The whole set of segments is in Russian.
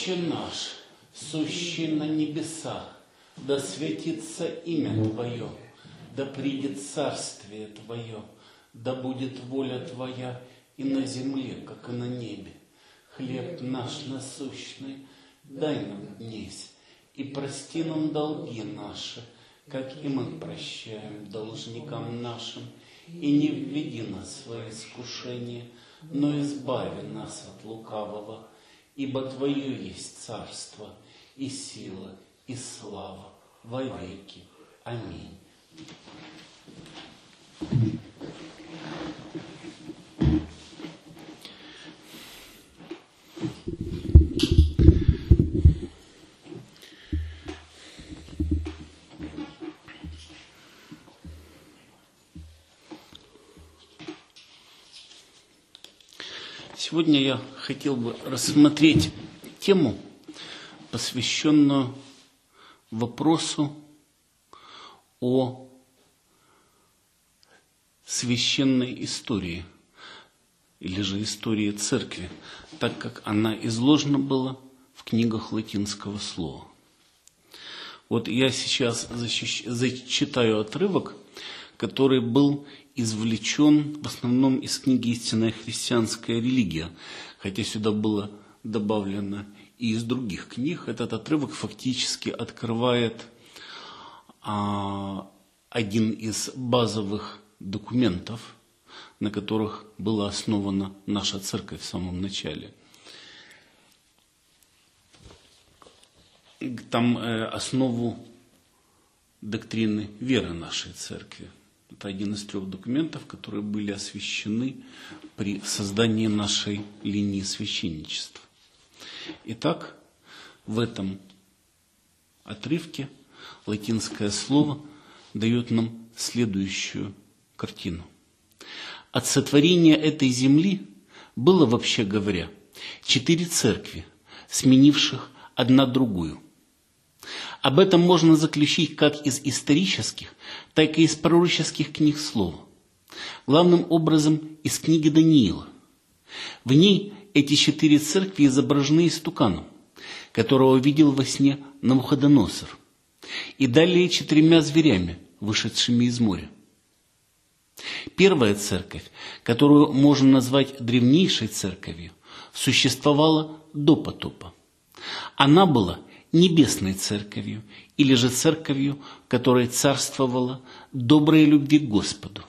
Отче наш, сущий на небесах, да светится имя Твое, да придет царствие Твое, да будет воля Твоя и на земле, как и на небе. Хлеб наш насущный дай нам днесь, и прости нам долги наши, как и мы прощаем должникам нашим, и не введи нас в свои искушения, но избави нас от лукавого, ибо Твое есть царство, и сила, и слава во веки. Аминь. Сегодня я хотел бы рассмотреть тему, посвященную вопросу о священной истории, или же истории церкви, так как она изложена была в книгах латинского слова. Вот я сейчас зачитаю отрывок, который был извлечен в основном из книги «Истинная христианская религия», хотя сюда было добавлено и из других книг. Этот отрывок фактически открывает один из базовых документов, на которых была основана наша церковь в самом начале. Там основу доктрины веры нашей церкви. Это один из 3 документов, которые были освящены при создании нашей линии священничества. Итак, в этом отрывке латинское слово дает нам следующую картину. От сотворения этой земли было, вообще говоря, 4 церкви, сменивших одна другую. Об этом можно заключить как из исторических, так и из пророческих книг слова. Главным образом из книги Даниила. В ней эти 4 церкви изображены истуканом, которого видел во сне Навуходоносор, и далее 4 зверями, вышедшими из моря. Первая церковь, которую можно назвать древнейшей церковью, существовала до потопа. Она была небесной церковью, или же церковью, в которой царствовала добрая любви к Господу.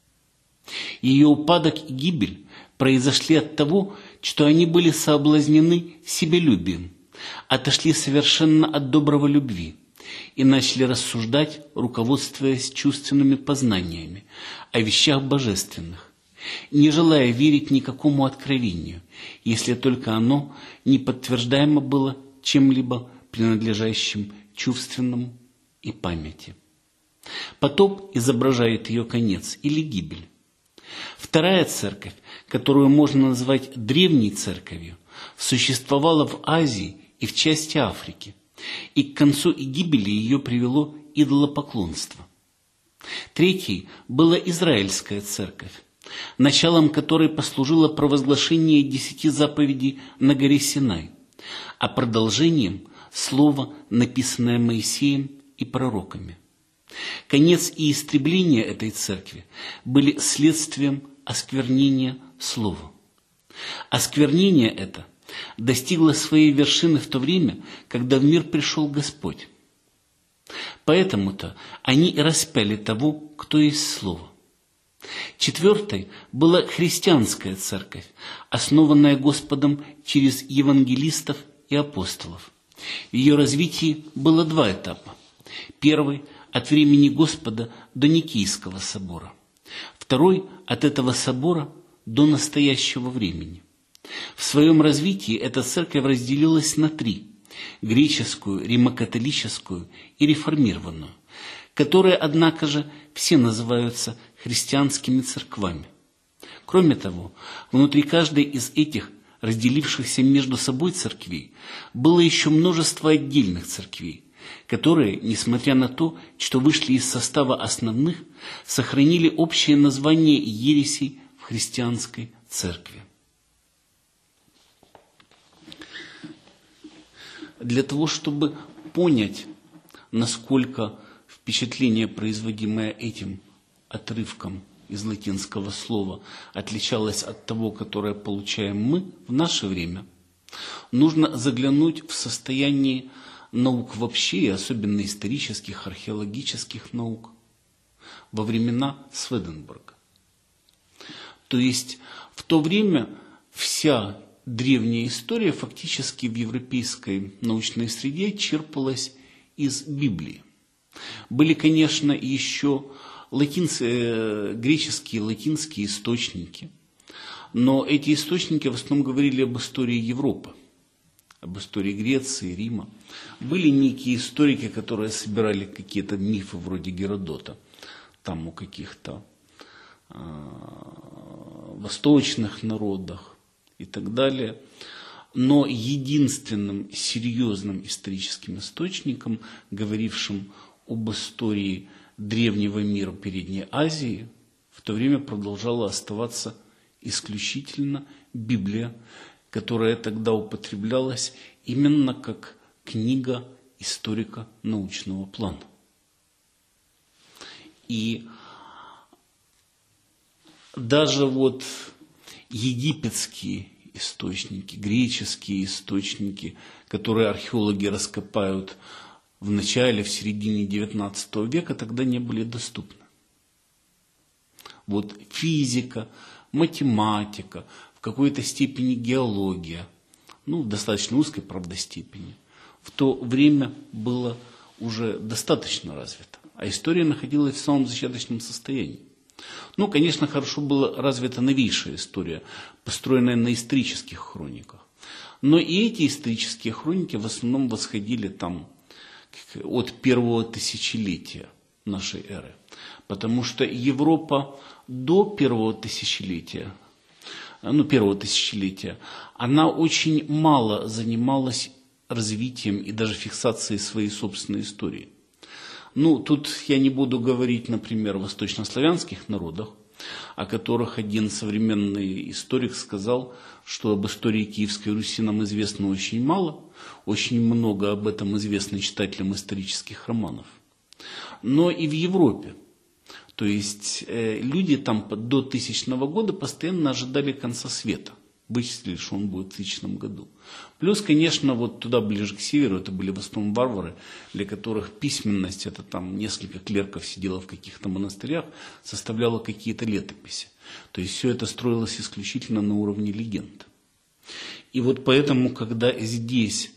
Ее упадок и гибель произошли от того, что они были соблазнены себелюбием, отошли совершенно от доброго любви и начали рассуждать, руководствуясь чувственными познаниями о вещах божественных, не желая верить никакому откровению, если только оно не подтверждаемо было чем-либо принадлежащим чувственному и памяти. Потоп изображает ее конец или гибель. Вторая церковь, которую можно назвать древней церковью, существовала в Азии и в части Африки, и к концу и гибели ее привело идолопоклонство. Третьей была Израильская церковь, началом которой послужило провозглашение 10 заповедей на горе Синай, а продолжением – слово, написанное Моисеем и пророками. Конец и истребление этой церкви были следствием осквернения слова. Осквернение это достигло своей вершины в то время, когда в мир пришел Господь. Поэтому-то они и распяли того, кто есть слово. Четвертой была христианская церковь, основанная Господом через евангелистов и апостолов. В ее развитии было 2 этапа. Первый – от времени Господа до Никейского собора. Второй – от этого собора до настоящего времени. В своем развитии эта церковь разделилась на 3 – греческую, римокатолическую и реформированную, которые, однако же, все называются христианскими церквами. Кроме того, внутри каждой из этих разделившихся между собой церквей было еще множество отдельных церквей, которые, несмотря на то, что вышли из состава основных, сохранили общее название ересей в христианской церкви. для того, чтобы понять, насколько впечатление, производимое этим отрывком из латинского слова, отличалось от того, которое получаем мы в наше время, нужно заглянуть в состояние наук вообще, и особенно исторических, археологических наук, во времена Сведенборга. То есть в то время вся древняя история фактически в европейской научной среде черпалась из Библии. Были, конечно, еще греческие, латинские источники, но эти источники в основном говорили об истории Европы, об истории Греции, Рима. Были некие историки, которые собирали какие-то мифы вроде Геродота, там о каких-то восточных народах и так далее. Но единственным серьезным историческим источником, говорившим об истории древнего мира Передней Азии, в то время продолжала оставаться исключительно Библия, которая тогда употреблялась именно как книга историка научного плана. И даже вот египетские источники, греческие источники, которые археологи раскопают в начале, в середине XIX века, тогда не были доступны. Вот физика, математика, в какой-то степени геология, в достаточно узкой, правда, степени, в то время было уже достаточно развито, а история находилась в самом зачаточном состоянии. Конечно, хорошо была развита новейшая история, построенная на исторических хрониках. Но и эти исторические хроники в основном восходили там от первого тысячелетия нашей эры. Потому что Европа до первого тысячелетия, она очень мало занималась развитием и даже фиксацией своей собственной истории. Тут я не буду говорить, например, о восточнославянских народах, о которых один современный историк сказал, что об истории Киевской Руси нам известно очень мало, очень много об этом известно читателям исторических романов. Но и в Европе. То есть люди там до 1000 года постоянно ожидали конца света. Вычислили, что он будет в 1000 году. Плюс, конечно, вот туда ближе к северу, это были в основном варвары, для которых письменность, это там несколько клерков сидело в каких-то монастырях, составляло какие-то летописи. То есть все это строилось исключительно на уровне легенд. И вот поэтому, когда здесь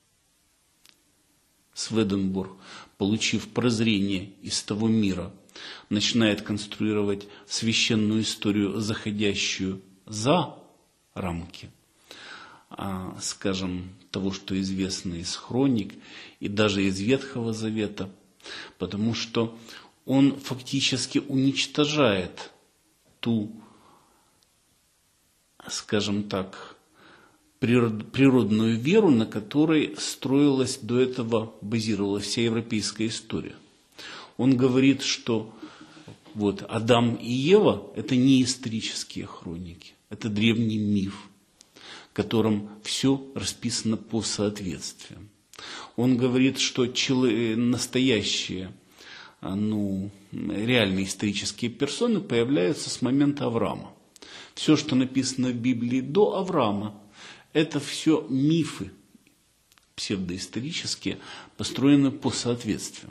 Сведенборг, получив прозрение из того мира, начинает конструировать священную историю, заходящую за рамки, скажем, того, что известно из хроник и даже из Ветхого Завета, потому что он фактически уничтожает ту, скажем так, природную веру, на которой строилась до этого, базировалась вся европейская история. Он говорит, что вот Адам и Ева – это не исторические хроники, это древний миф, в котором все расписано по соответствиям. Он говорит, что настоящие, реальные исторические персоны появляются с момента Авраама. Все, что написано в Библии до Авраама, это все мифы псевдоисторические, построенные по соответствиям.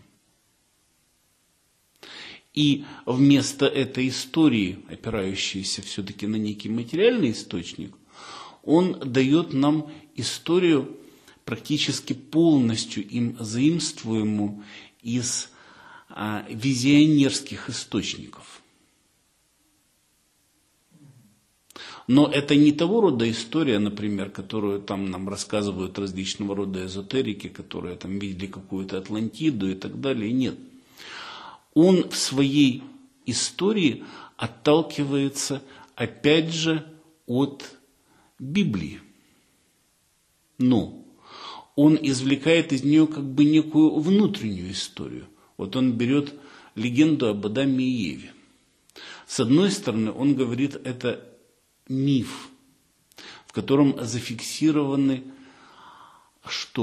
И вместо этой истории, опирающейся все-таки на некий материальный источник, он дает нам историю практически полностью им заимствуемую из визионерских источников. Но это не того рода история, например, которую там нам рассказывают различного рода эзотерики, которые там видели какую-то Атлантиду и так далее. Нет. Он в своей истории отталкивается, опять же, от Библии. Но он извлекает из нее как бы некую внутреннюю историю. Вот он берет легенду об Адаме и Еве. С одной стороны, он говорит, это миф, в котором зафиксированы что?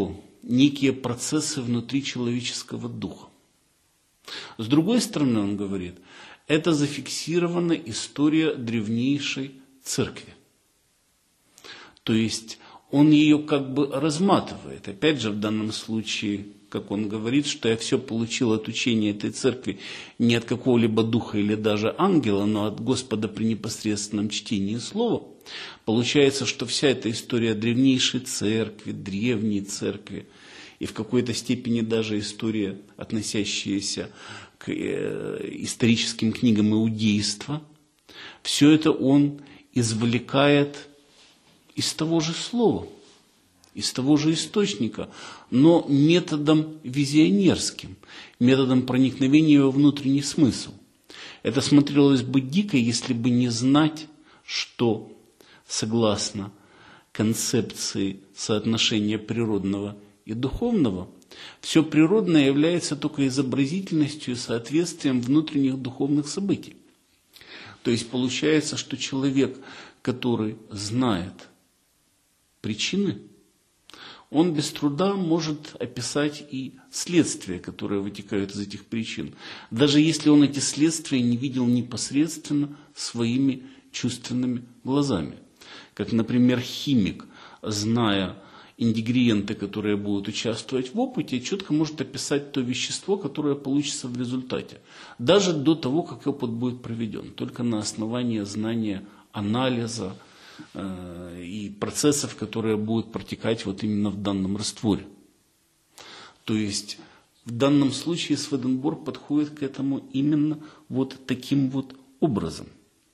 некие процессы внутри человеческого духа. С другой стороны, он говорит, это зафиксирована история древнейшей церкви. То есть он ее как бы разматывает. Опять же, в данном случае, как он говорит, что я все получил от учения этой церкви не от какого-либо духа или даже ангела, но от Господа при непосредственном чтении слова. Получается, что вся эта история древнейшей церкви, древней церкви, и в какой-то степени даже история, относящаяся к историческим книгам иудейства, все это он извлекает из того же слова, из того же источника, но методом визионерским, методом проникновения во внутренний смысл. Это смотрелось бы дико, если бы не знать, что, согласно концепции соотношения природного и духовного, все природное является только изобразительностью и соответствием внутренних духовных событий. То есть получается, что человек, который знает причины, он без труда может описать и следствия, которые вытекают из этих причин, даже если он эти следствия не видел непосредственно своими чувственными глазами. Как, например, химик, зная ингредиенты, которые будут участвовать в опыте, четко может описать то вещество, которое получится в результате, даже до того, как опыт будет проведен, только на основании знания анализа и процессов, которые будут протекать вот именно в данном растворе. То есть в данном случае Сведенборг подходит к этому именно вот таким вот образом.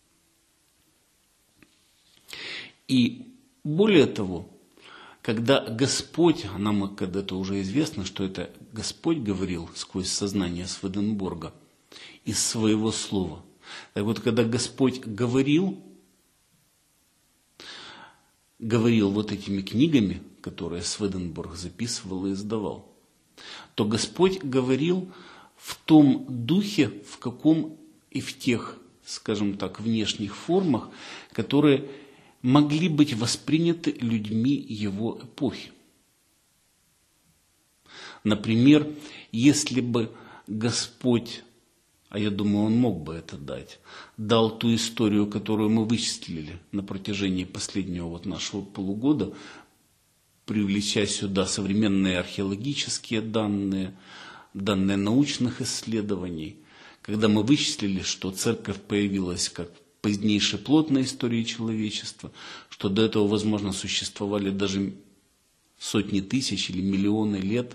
И более того, когда Господь, а нам когда-то уже известно, что это Господь говорил сквозь сознание Сведенборга из своего слова. Так вот, когда Господь говорил вот этими книгами, которые Сведенборг записывал и издавал, то Господь говорил в том духе, в каком и в тех, скажем так, внешних формах, которые могли быть восприняты людьми его эпохи. Например, если бы Господь, а я думаю, он мог бы это дать, дал ту историю, которую мы вычислили на протяжении последнего вот нашего полугода, привлеча сюда современные археологические данные, данные научных исследований, когда мы вычислили, что церковь появилась как позднейший плод на истории человечества, что до этого, возможно, существовали даже сотни тысяч или миллионы лет,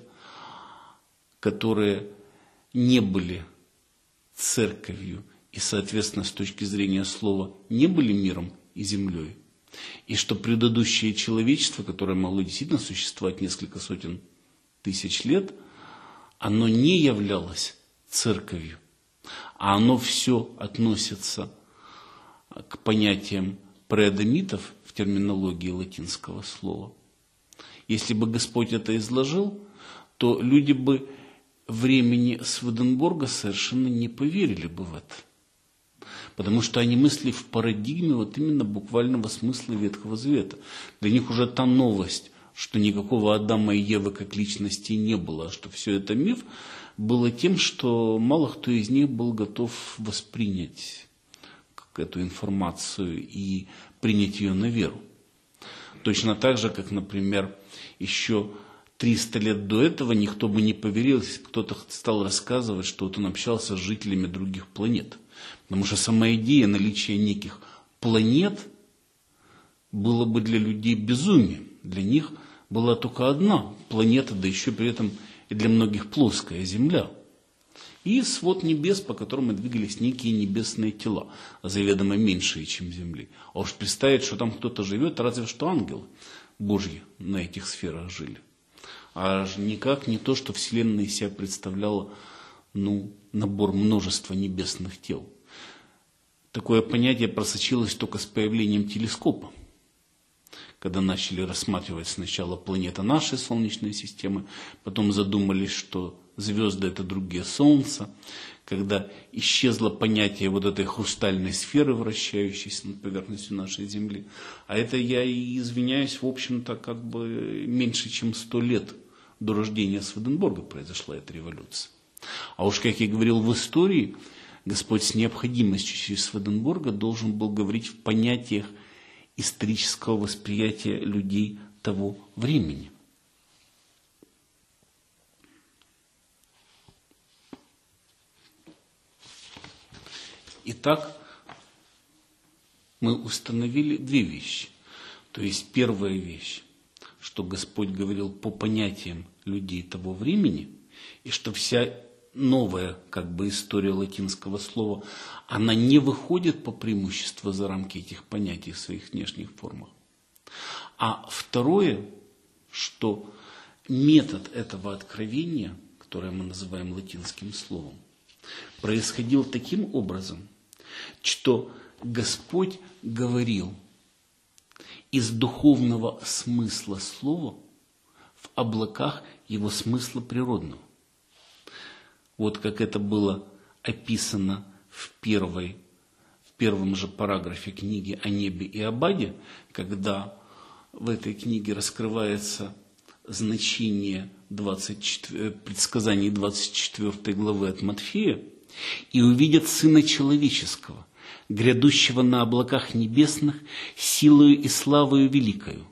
которые не были церковью и, соответственно, с точки зрения слова, не были миром и землей, и что предыдущее человечество, которое могло действительно существовать несколько сотен тысяч лет, оно не являлось церковью, а оно все относится к понятиям преадамитов в терминологии латинского слова. Если бы Господь это изложил, то люди бы времени Сведенборга совершенно не поверили бы в это. Потому что они мыслили в парадигме вот именно буквального смысла Ветхого Завета. Для них уже та новость, что никакого Адама и Евы как личности не было, а что все это миф, было тем, что мало кто из них был готов воспринять эту информацию и принять ее на веру. Точно так же, как, например, еще 300 лет до этого никто бы не поверил, если кто-то стал рассказывать, что вот он общался с жителями других планет. Потому что сама идея наличия неких планет была бы для людей безумием. Для них была только одна планета, да еще при этом и для многих плоская Земля. И свод небес, по которому двигались некие небесные тела, заведомо меньшие, чем Земли. А уж представить, что там кто-то живет, разве что ангелы Божьи на этих сферах жили. А никак не то, что Вселенная из себя представляла набор множества небесных тел. Такое понятие просочилось только с появлением телескопа, когда начали рассматривать сначала планеты нашей Солнечной системы, потом задумались, что звезды – это другие Солнца, когда исчезло понятие вот этой хрустальной сферы, вращающейся над поверхностью нашей Земли. А это, я и извиняюсь, в общем-то, как бы меньше, чем 100 лет до рождения Сведенборга произошла эта революция. А уж, как я говорил, в истории Господь с необходимостью через Сведенборга должен был говорить в понятиях исторического восприятия людей того времени. Итак, мы установили две вещи. То есть первая вещь, что Господь говорил по понятиям людей того времени, и что вся новая история латинского слова, она не выходит по преимуществу за рамки этих понятий в своих внешних формах. А второе, что метод этого откровения, которое мы называем латинским словом, происходил таким образом, что Господь говорил из духовного смысла слова в облаках его смысла природного. Вот как это было описано в первом же параграфе книги о небе и об аде, когда в этой книге раскрывается значение предсказаний 24 главы от Матфея, «И увидят Сына Человеческого, грядущего на облаках небесных, силою и славою великою»,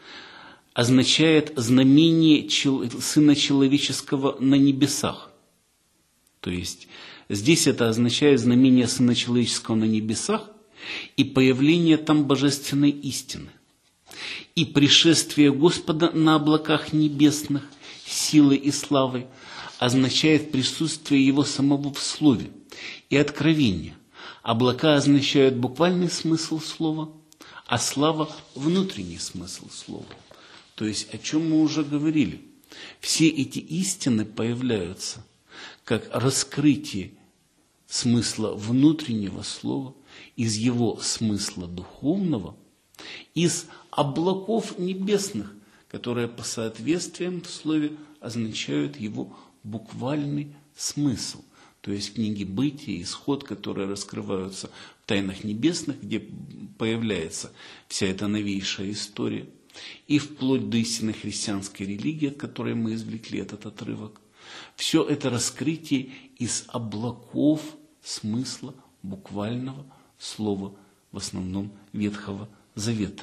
означает знамение Сына Человеческого на небесах. То есть здесь это означает знамение Сына Человеческого на небесах и появление там божественной истины. И пришествие Господа на облаках небесных силой и славой означает присутствие Его самого в Слове и откровение. Облака означают буквальный смысл слова, а слава – внутренний смысл слова. То есть, о чем мы уже говорили. Все эти истины появляются как раскрытие смысла внутреннего слова из его смысла духовного, из облаков небесных, которые по соответствиям в слове означают его буквальный смысл. То есть книги Бытия, Исход, которые раскрываются в тайнах небесных, где появляется вся эта новейшая история, и вплоть до истинной христианской религии, от которой мы извлекли этот отрывок. Все это раскрытие из облаков смысла буквального слова, в основном Ветхого Завета.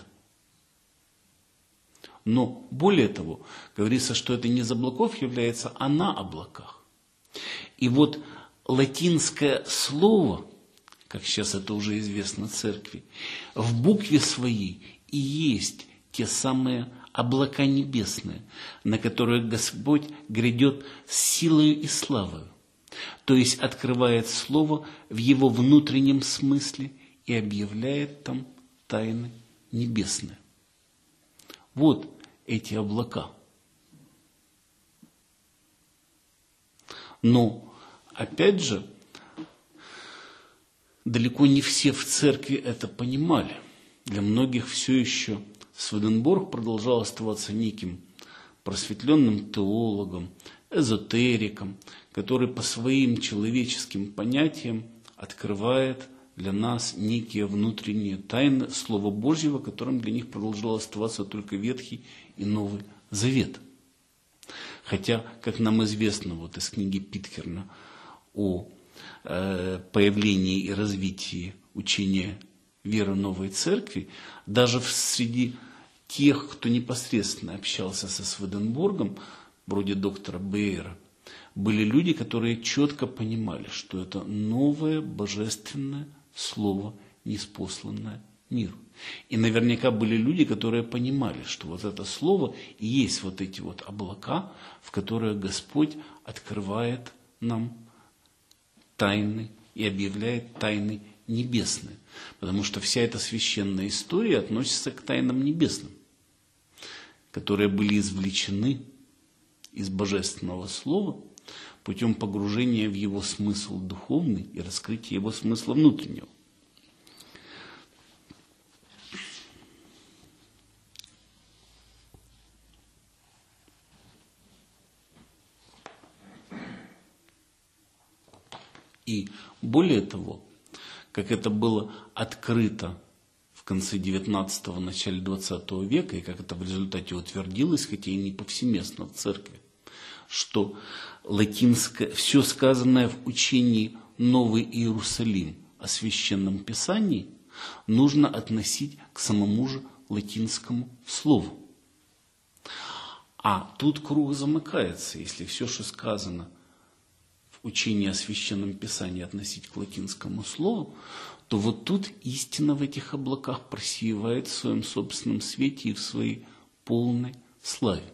Но более того, говорится, что это не из облаков является, а на облаках. И вот латинское слово, как сейчас это уже известно церкви, в букве своей и есть те самые облака небесные, на которые Господь грядет с силою и славою. То есть открывает слово в его внутреннем смысле и объявляет там тайны небесные. Вот эти облака. Но, опять же, далеко не все в церкви это понимали. Для многих все еще Сведенборг продолжал оставаться неким просветленным теологом, эзотериком, который по своим человеческим понятиям открывает для нас некие внутренние тайны Слова Божьего, которым для них продолжал оставаться только Ветхий и Новый Завет. Хотя, как нам известно вот из книги Питкерна о появлении и развитии учения веры Новой Церкви, даже среди тех, кто непосредственно общался со Сведенборгом, вроде доктора Бейера, были люди, которые четко понимали, что это новое божественное слово, ниспосланное миру. И наверняка были люди, которые понимали, что вот это слово и есть вот эти вот облака, в которые Господь открывает нам тайны и объявляет тайны небесные. Потому что вся эта священная история относится к тайнам небесным, которые были извлечены из божественного слова путем погружения в его смысл духовный и раскрытия его смысла внутреннего. И более того, как это было открыто в конце XIX – начале XX века, и как это в результате утвердилось, хотя и не повсеместно в церкви, что латинское, все сказанное в учении Новый Иерусалим о Священном Писании нужно относить к самому же латинскому слову. А тут круг замыкается, если все, что сказано в учении о Священном Писании, относить к латинскому слову, то вот тут истина в этих облаках просиевает в своем собственном свете и в своей полной славе.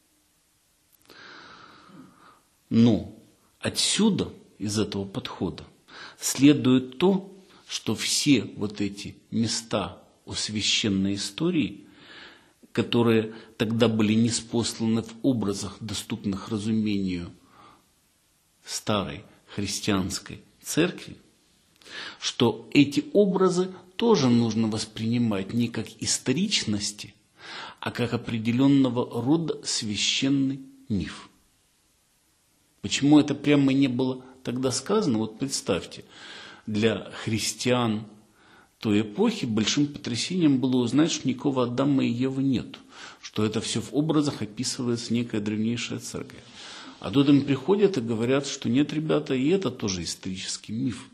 Но отсюда, из этого подхода, следует то, что все вот эти места о священной истории, которые тогда были ниспосланы в образах, доступных разумению старой христианской церкви, что эти образы тоже нужно воспринимать не как историчности, а как определенного рода священный миф. Почему это прямо не было тогда сказано? Вот представьте, для христиан той эпохи большим потрясением было узнать, что никакого Адама и Евы нет, что это все в образах описывается некая древнейшая церковь. А тут им приходят и говорят, что нет, ребята, и это тоже исторический миф,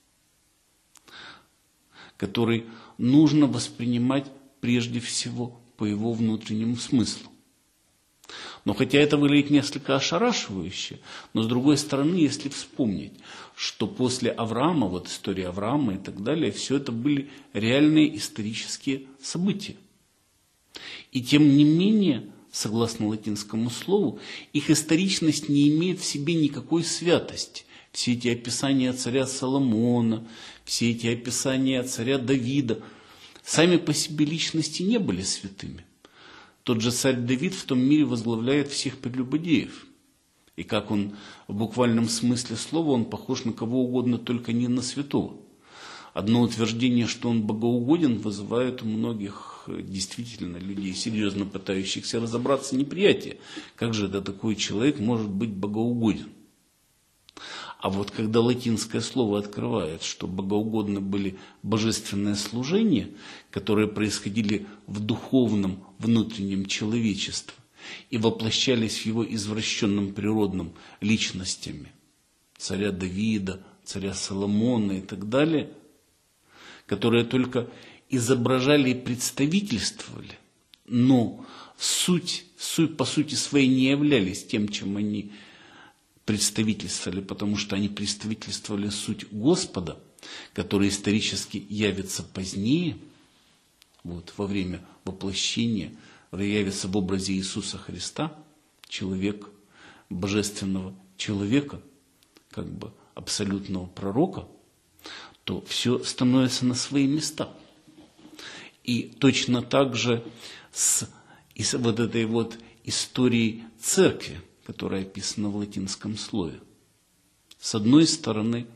который нужно воспринимать прежде всего по его внутреннему смыслу. Но хотя это выглядит несколько ошарашивающе, но с другой стороны, если вспомнить, что после Авраама, вот история Авраама и так далее, все это были реальные исторические события. И тем не менее, согласно латинскому слову, их историчность не имеет в себе никакой святости. Все эти описания царя Соломона, все эти описания царя Давида, сами по себе личности не были святыми. Тот же царь Давид в том мире возглавляет всех прелюбодеев. И как он в буквальном смысле слова, он похож на кого угодно, только не на святого. Одно утверждение, что он богоугоден, вызывает у многих действительно людей, серьезно пытающихся разобраться, неприятие. Как же это такой человек может быть богоугоден? А вот когда латинское слово открывает, что богоугодны были божественные служения, которые происходили в духовном внутреннем человечестве и воплощались в его извращенном природном личностями, царя Давида, царя Соломона и так далее, которые только изображали и представительствовали, но по сути своей не являлись тем, чем они представительствовали, потому что они представительствовали суть Господа, который исторически явится позднее, вот, во время воплощения, явится в образе Иисуса Христа, человек, божественного человека, как бы абсолютного пророка, то все становится на свои места. И точно так же с вот этой вот историей церкви, которая описана в латинском слове. С одной стороны,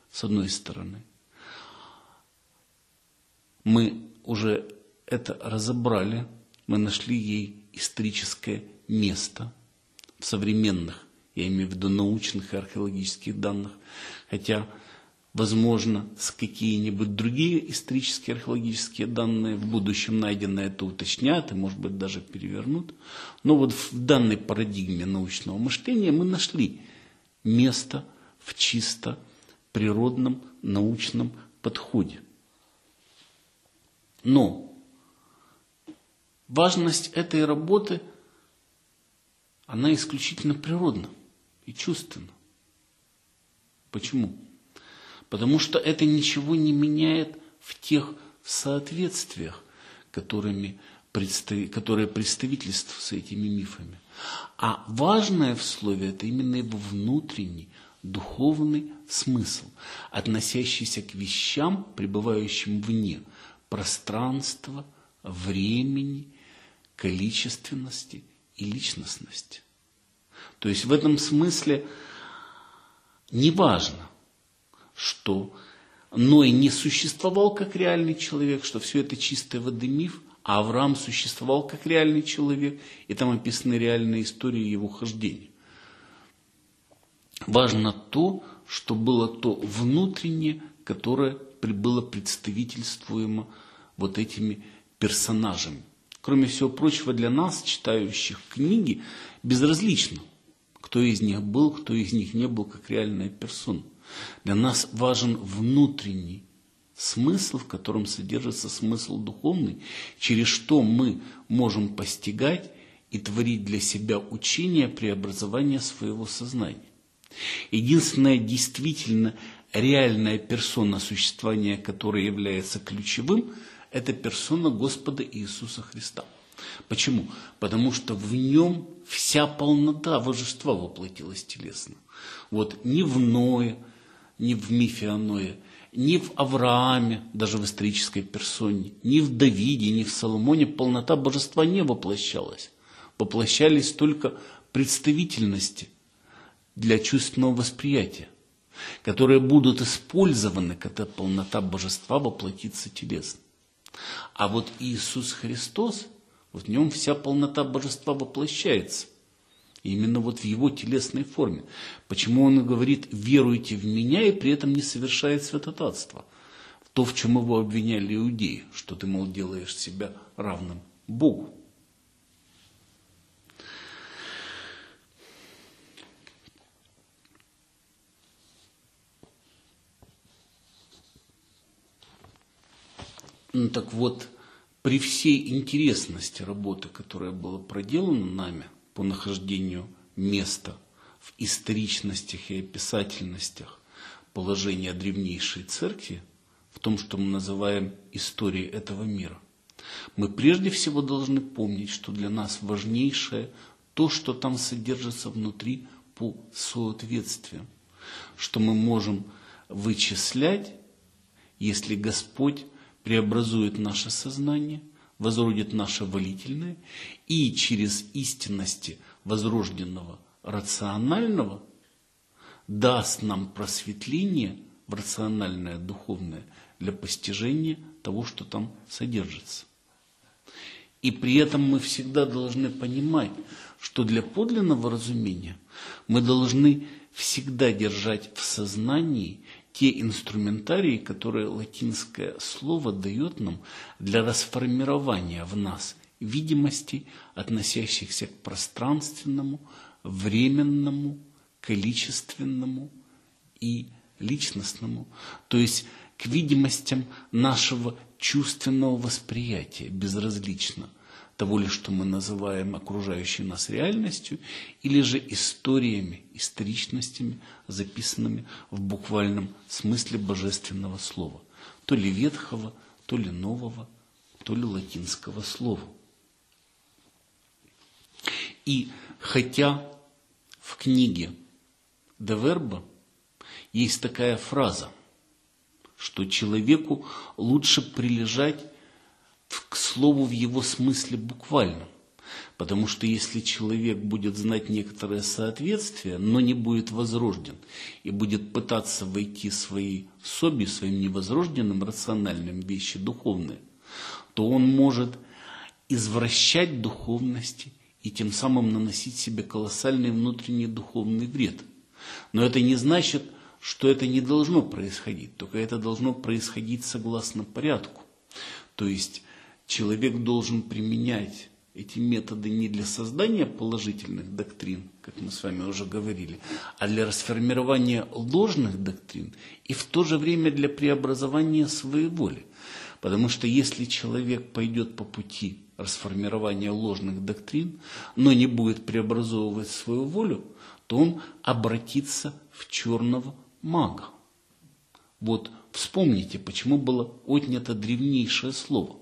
мы уже это разобрали, мы нашли ей историческое место в современных, я имею в виду научных и археологических данных, хотя, возможно, с какие-нибудь другие исторические археологические данные в будущем найденные это уточнят и, может быть, даже перевернут. Но вот в данной парадигме научного мышления мы нашли место в чисто природном научном подходе. Но важность этой работы, она исключительно природна и чувственна. Почему? Потому что это ничего не меняет в тех соответствиях, которые представительствуют с этими мифами. А важное в слове – это именно его внутренний, духовный смысл, относящийся к вещам, пребывающим вне пространства, времени, количественности и личностности. То есть в этом смысле не важно, что Ной не существовал как реальный человек, что все это чистой воды миф, а Авраам существовал как реальный человек, и там описаны реальные истории его хождения. Важно то, что было то внутреннее, которое было представительствуемо вот этими персонажами. Кроме всего прочего, для нас, читающих книги, безразлично, кто из них был, кто из них не был как реальная персона. Для нас важен внутренний смысл, в котором содержится смысл духовный, через что мы можем постигать и творить для себя учение преобразования своего сознания. Единственная действительно реальная персона, существования которой является ключевым, это персона Господа Иисуса Христа. Почему? Потому что в нем вся полнота божества воплотилась телесно. Вот ни в Ное, ни в мифе о Ное, ни в Аврааме, даже в исторической персоне, ни в Давиде, ни в Соломоне полнота божества не воплощалась. Воплощались только представительности для чувственного восприятия, которые будут использованы, когда полнота божества воплотится телесно. А вот Иисус Христос, вот в нем вся полнота божества воплощается. Именно вот в его телесной форме. Почему он говорит: веруйте в меня, и при этом не совершает святотатство? То, в чем его обвиняли иудеи, что ты, мол, делаешь себя равным Богу. Ну, так вот, при всей интересности работы, которая была проделана нами по нахождению места в историчностях и описательностях положения древнейшей церкви, в том, что мы называем историей этого мира, мы прежде всего должны помнить, что для нас важнейшее то, что там содержится внутри по соответствиям, что мы можем вычислять, если Господь преобразует наше сознание, возродит наше волительное и через истинности возрожденного рационального даст нам просветление в рациональное духовное для постижения того, что там содержится. И при этом мы всегда должны понимать, что для подлинного разумения мы должны всегда держать в сознании те инструментарии, которые латинское слово дает нам для расформирования в нас видимостей, относящихся к пространственному, временному, количественному и личностному, то есть к видимостям нашего чувственного восприятия, безразлично того ли, что мы называем окружающей нас реальностью, или же историями, историчностями, записанными в буквальном смысле божественного слова, то ли ветхого, то ли нового, то ли латинского слова. И хотя в книге «Де Вербо» есть такая фраза, что человеку лучше прилежать к слову в его смысле буквальном, потому что если человек будет знать некоторое соответствие, но не будет возрожден, и будет пытаться войти своей собой, своим невозрожденным рациональным вещи духовные, то он может извращать духовности и тем самым наносить себе колоссальный внутренний духовный вред. Но это не значит, что это не должно происходить, только это должно происходить согласно порядку. То есть человек должен применять эти методы не для создания положительных доктрин, как мы с вами уже говорили, а для расформирования ложных доктрин и в то же время для преобразования своей воли. Потому что если человек пойдет по пути расформирования ложных доктрин, но не будет преобразовывать свою волю, то он обратится в черного мага. Вот вспомните, почему было отнято древнейшее слово.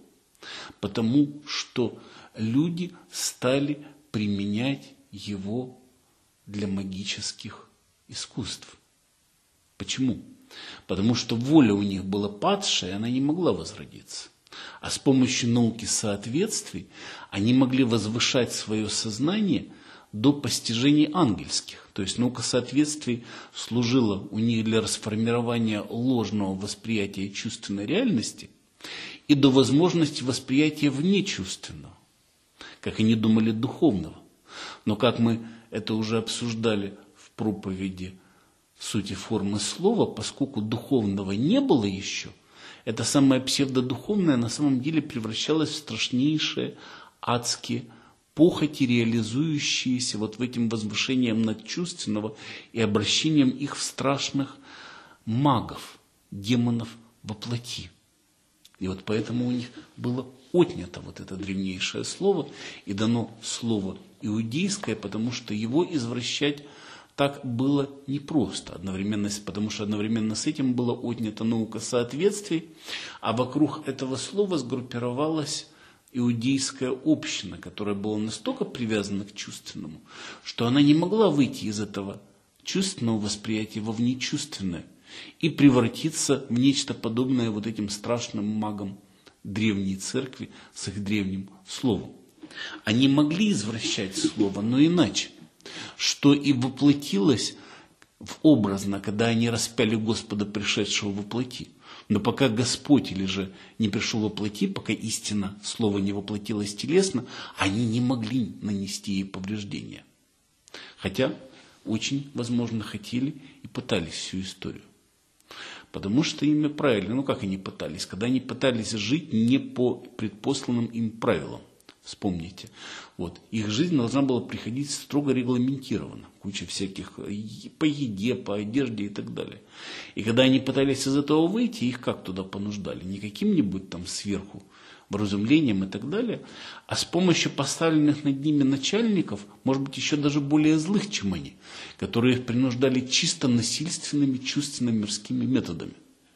Потому что люди стали применять его для магических искусств. Почему? Потому что воля у них была падшая, она не могла возродиться. А с помощью науки соответствий они могли возвышать свое сознание до постижений ангельских. То есть наука соответствий служила у них для расформирования ложного восприятия чувственной реальности и до возможности восприятия внечувственного, как они думали, духовного. Но как мы это уже обсуждали в проповеди сути формы слова, поскольку духовного не было еще, это самое псевдодуховное на самом деле превращалось в страшнейшие адские похоти, реализующиеся вот в этим возвышением надчувственного и обращением их в страшных магов, демонов во плоти. И вот поэтому у них было отнято вот это древнейшее слово и дано слово иудейское, потому что его извращать так было непросто, потому что одновременно с этим была отнята наука соответствий, а вокруг этого слова сгруппировалась иудейская община, которая была настолько привязана к чувственному, что она не могла выйти из этого чувственного восприятия во внечувственное и превратиться в нечто подобное вот этим страшным магам древней церкви с их древним словом. Они могли извращать слово, но иначе, что и воплотилось образно, когда они распяли Господа, пришедшего во плоти. Но пока Господь или же не пришел во плоти, пока истина слова не воплотилась телесно, они не могли нанести ей повреждения. Хотя очень, возможно, хотели и пытались всю историю. Потому что ими правильно, как они пытались, когда они пытались жить не по предпосланным им правилам. Вспомните, их жизнь должна была приходить строго регламентированно, куча всяких по еде, по одежде и так далее. И когда они пытались из этого выйти, их как туда понуждали? Не каким-нибудь там сверху вразумлением и так далее, а с помощью поставленных над ними начальников, может быть, еще даже более злых, чем они, которые их принуждали чисто насильственными, чувственно-мирскими методами.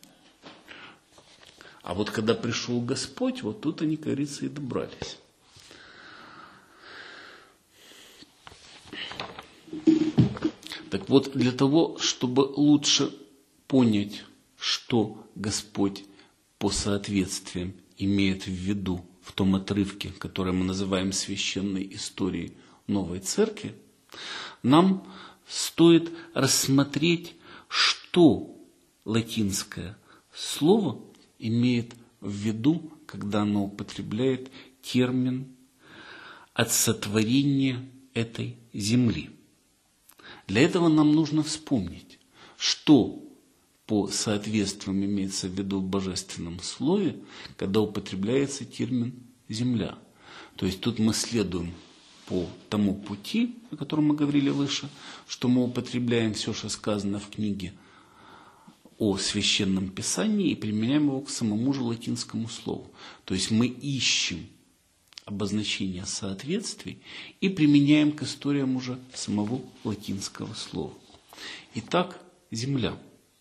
А вот когда пришел Господь, вот тут они, как говорится, и добрались. Так вот, для того, чтобы лучше понять, что Господь по соответствиям имеет в виду в том отрывке, который мы называем священной историей Новой Церкви, нам стоит рассмотреть, что латинское слово имеет в виду, когда оно употребляет термин «от сотворения этой земли». Для этого нам нужно вспомнить, что по соответствиям имеется в виду в божественном слове, когда употребляется термин «земля». То есть тут мы следуем по тому пути, о котором мы говорили выше, что мы употребляем все, что сказано в книге о Священном Писании, и применяем его к самому же латинскому слову. То есть мы ищем обозначение соответствий и применяем к историям уже самого латинского слова. Итак, земля.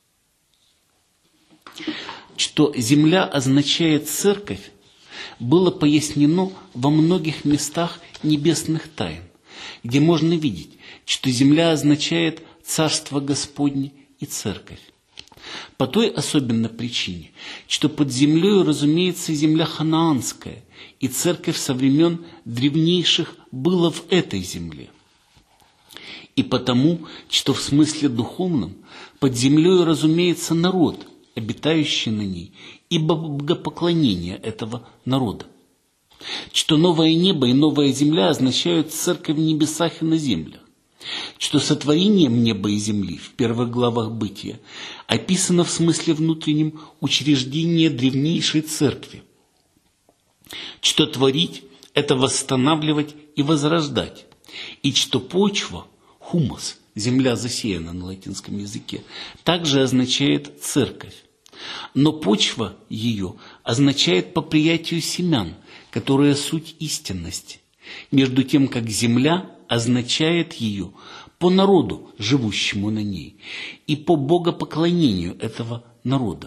Что земля означает церковь, было пояснено во многих местах небесных тайн, где можно видеть, что земля означает Царство Господне и церковь. По той особенной причине, что под землей, разумеется, земля ханаанская, и церковь со времен древнейших была в этой земле. И потому, что в смысле духовном под землей, разумеется, народ, обитающий на ней, и богопоклонение этого народа. Что новое небо и новая земля означают церковь в небесах и на землях. Что сотворением неба и земли в первых главах Бытия описано в смысле внутреннем учреждение древнейшей церкви. Что творить – это восстанавливать и возрождать. И что почва, хумус, земля засеяна на латинском языке, также означает церковь. Но почва ее означает по приятию семян, которые суть истинности, между тем как земля означает ее по народу, живущему на ней, и по богопоклонению этого народа.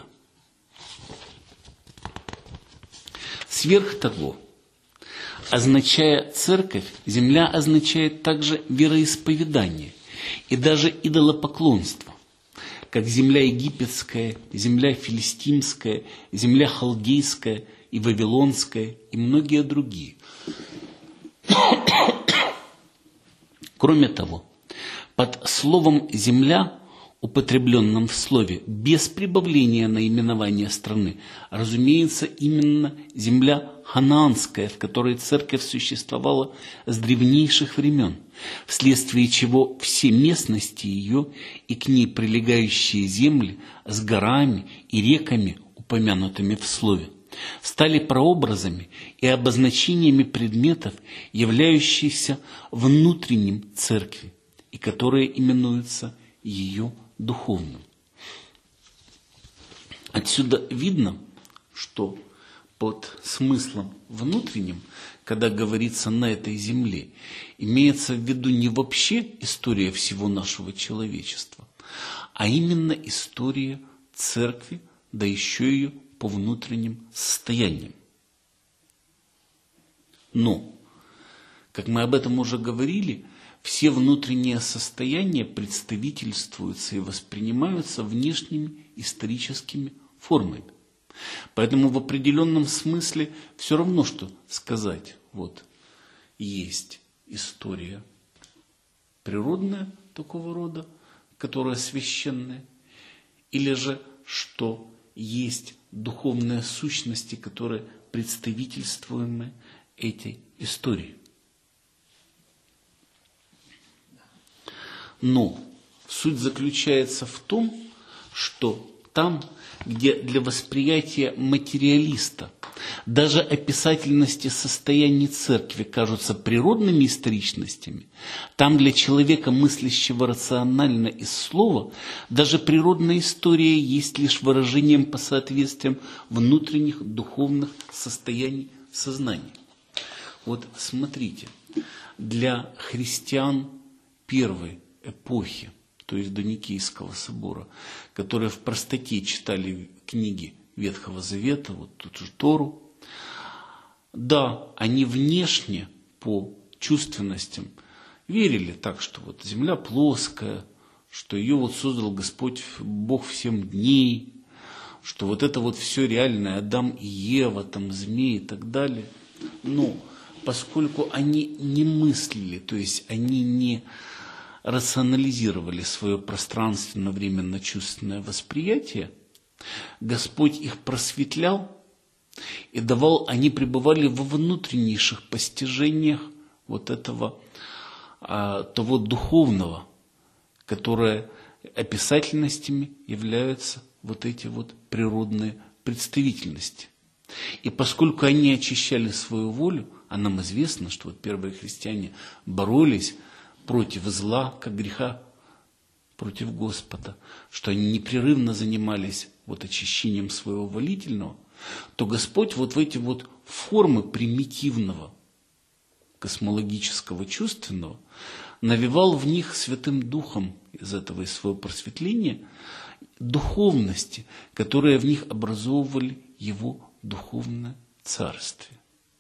Сверх того, означая церковь, земля означает также вероисповедание и даже идолопоклонство, как земля египетская, земля филистимская, земля халдейская и вавилонская и многие другие. Кроме того, под словом «земля», употребленным в слове без прибавления наименования страны, разумеется, именно земля ханаанская, в которой церковь существовала с древнейших времен, вследствие чего все местности ее и к ней прилегающие земли с горами и реками, упомянутыми в слове, стали прообразами и обозначениями предметов, являющихся внутренним церкви, и которые именуются ее духовным. Отсюда видно, что под смыслом внутренним, когда говорится «на этой земле», имеется в виду не вообще история всего нашего человечества, а именно история церкви, да еще ее по внутренним состояниям. Но, как мы об этом уже говорили, все внутренние состояния представительствуются и воспринимаются внешними историческими формами. Поэтому в определенном смысле все равно, что сказать, вот есть история природная такого рода, которая священная, или же что есть духовные сущности, которые представительствуемы этой историей. Но суть заключается в том, что там, где для восприятия материалиста даже описательности состояний церкви кажутся природными историчностями, там для человека, мыслящего рационально из слова, даже природная история есть лишь выражением по соответствиям внутренних духовных состояний сознания. Вот смотрите, для христиан первой эпохи, то есть до Никейского собора, которые в простоте читали книги Ветхого Завета, вот тут же Тору, да, они внешне по чувственностям верили так, что вот земля плоская, что ее вот создал Господь Бог в 7 дней, что вот это вот все реальное, Адам и Ева, там змеи и так далее. Но поскольку они не мыслили, то есть они не рационализировали свое пространственно-временно-чувственное восприятие, Господь их просветлял и давал, они пребывали во внутреннейших постижениях вот этого, того духовного, которое описательностями являются вот эти вот природные представительности. И поскольку они очищали свою волю, а нам известно, что вот первые христиане боролись против зла, как греха, против Господа, что они непрерывно занимались вот очищением своего волительного, то Господь вот в эти вот формы примитивного космологического чувственного навевал в них Святым Духом из этого, из своего просветления, духовности, которые в них образовывали его духовное царствие.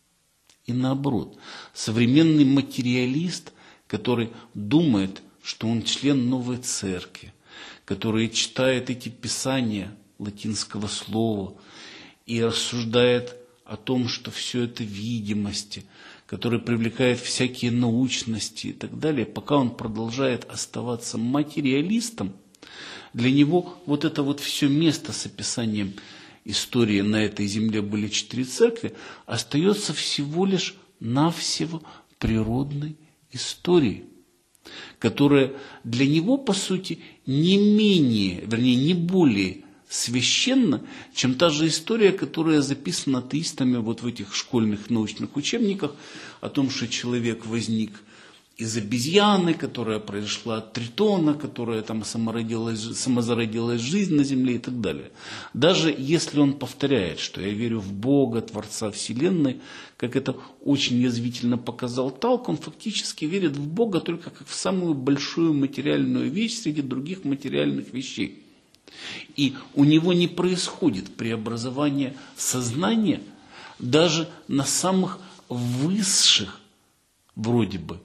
И наоборот, современный материалист, который думает, что он член новой церкви, который читает эти писания латинского слова и рассуждает о том, что все это видимости, который привлекает всякие научности и так далее, пока он продолжает оставаться материалистом, для него вот это вот все место с описанием истории «На этой земле были 4 церкви» остается всего лишь навсего природной историей, которая для него, по сути, не менее, вернее, не более священна, чем та же история, которая записана атеистами вот в этих школьных научных учебниках о том, что человек возник из обезьяны, которая произошла от тритона, которая там самозародилась жизнь на земле и так далее. Даже если он повторяет, что я верю в Бога, Творца Вселенной, как это очень язвительно показал Талк, он фактически верит в Бога только как в самую большую материальную вещь среди других материальных вещей. И у него не происходит преобразование сознания даже на самых высших, вроде бы,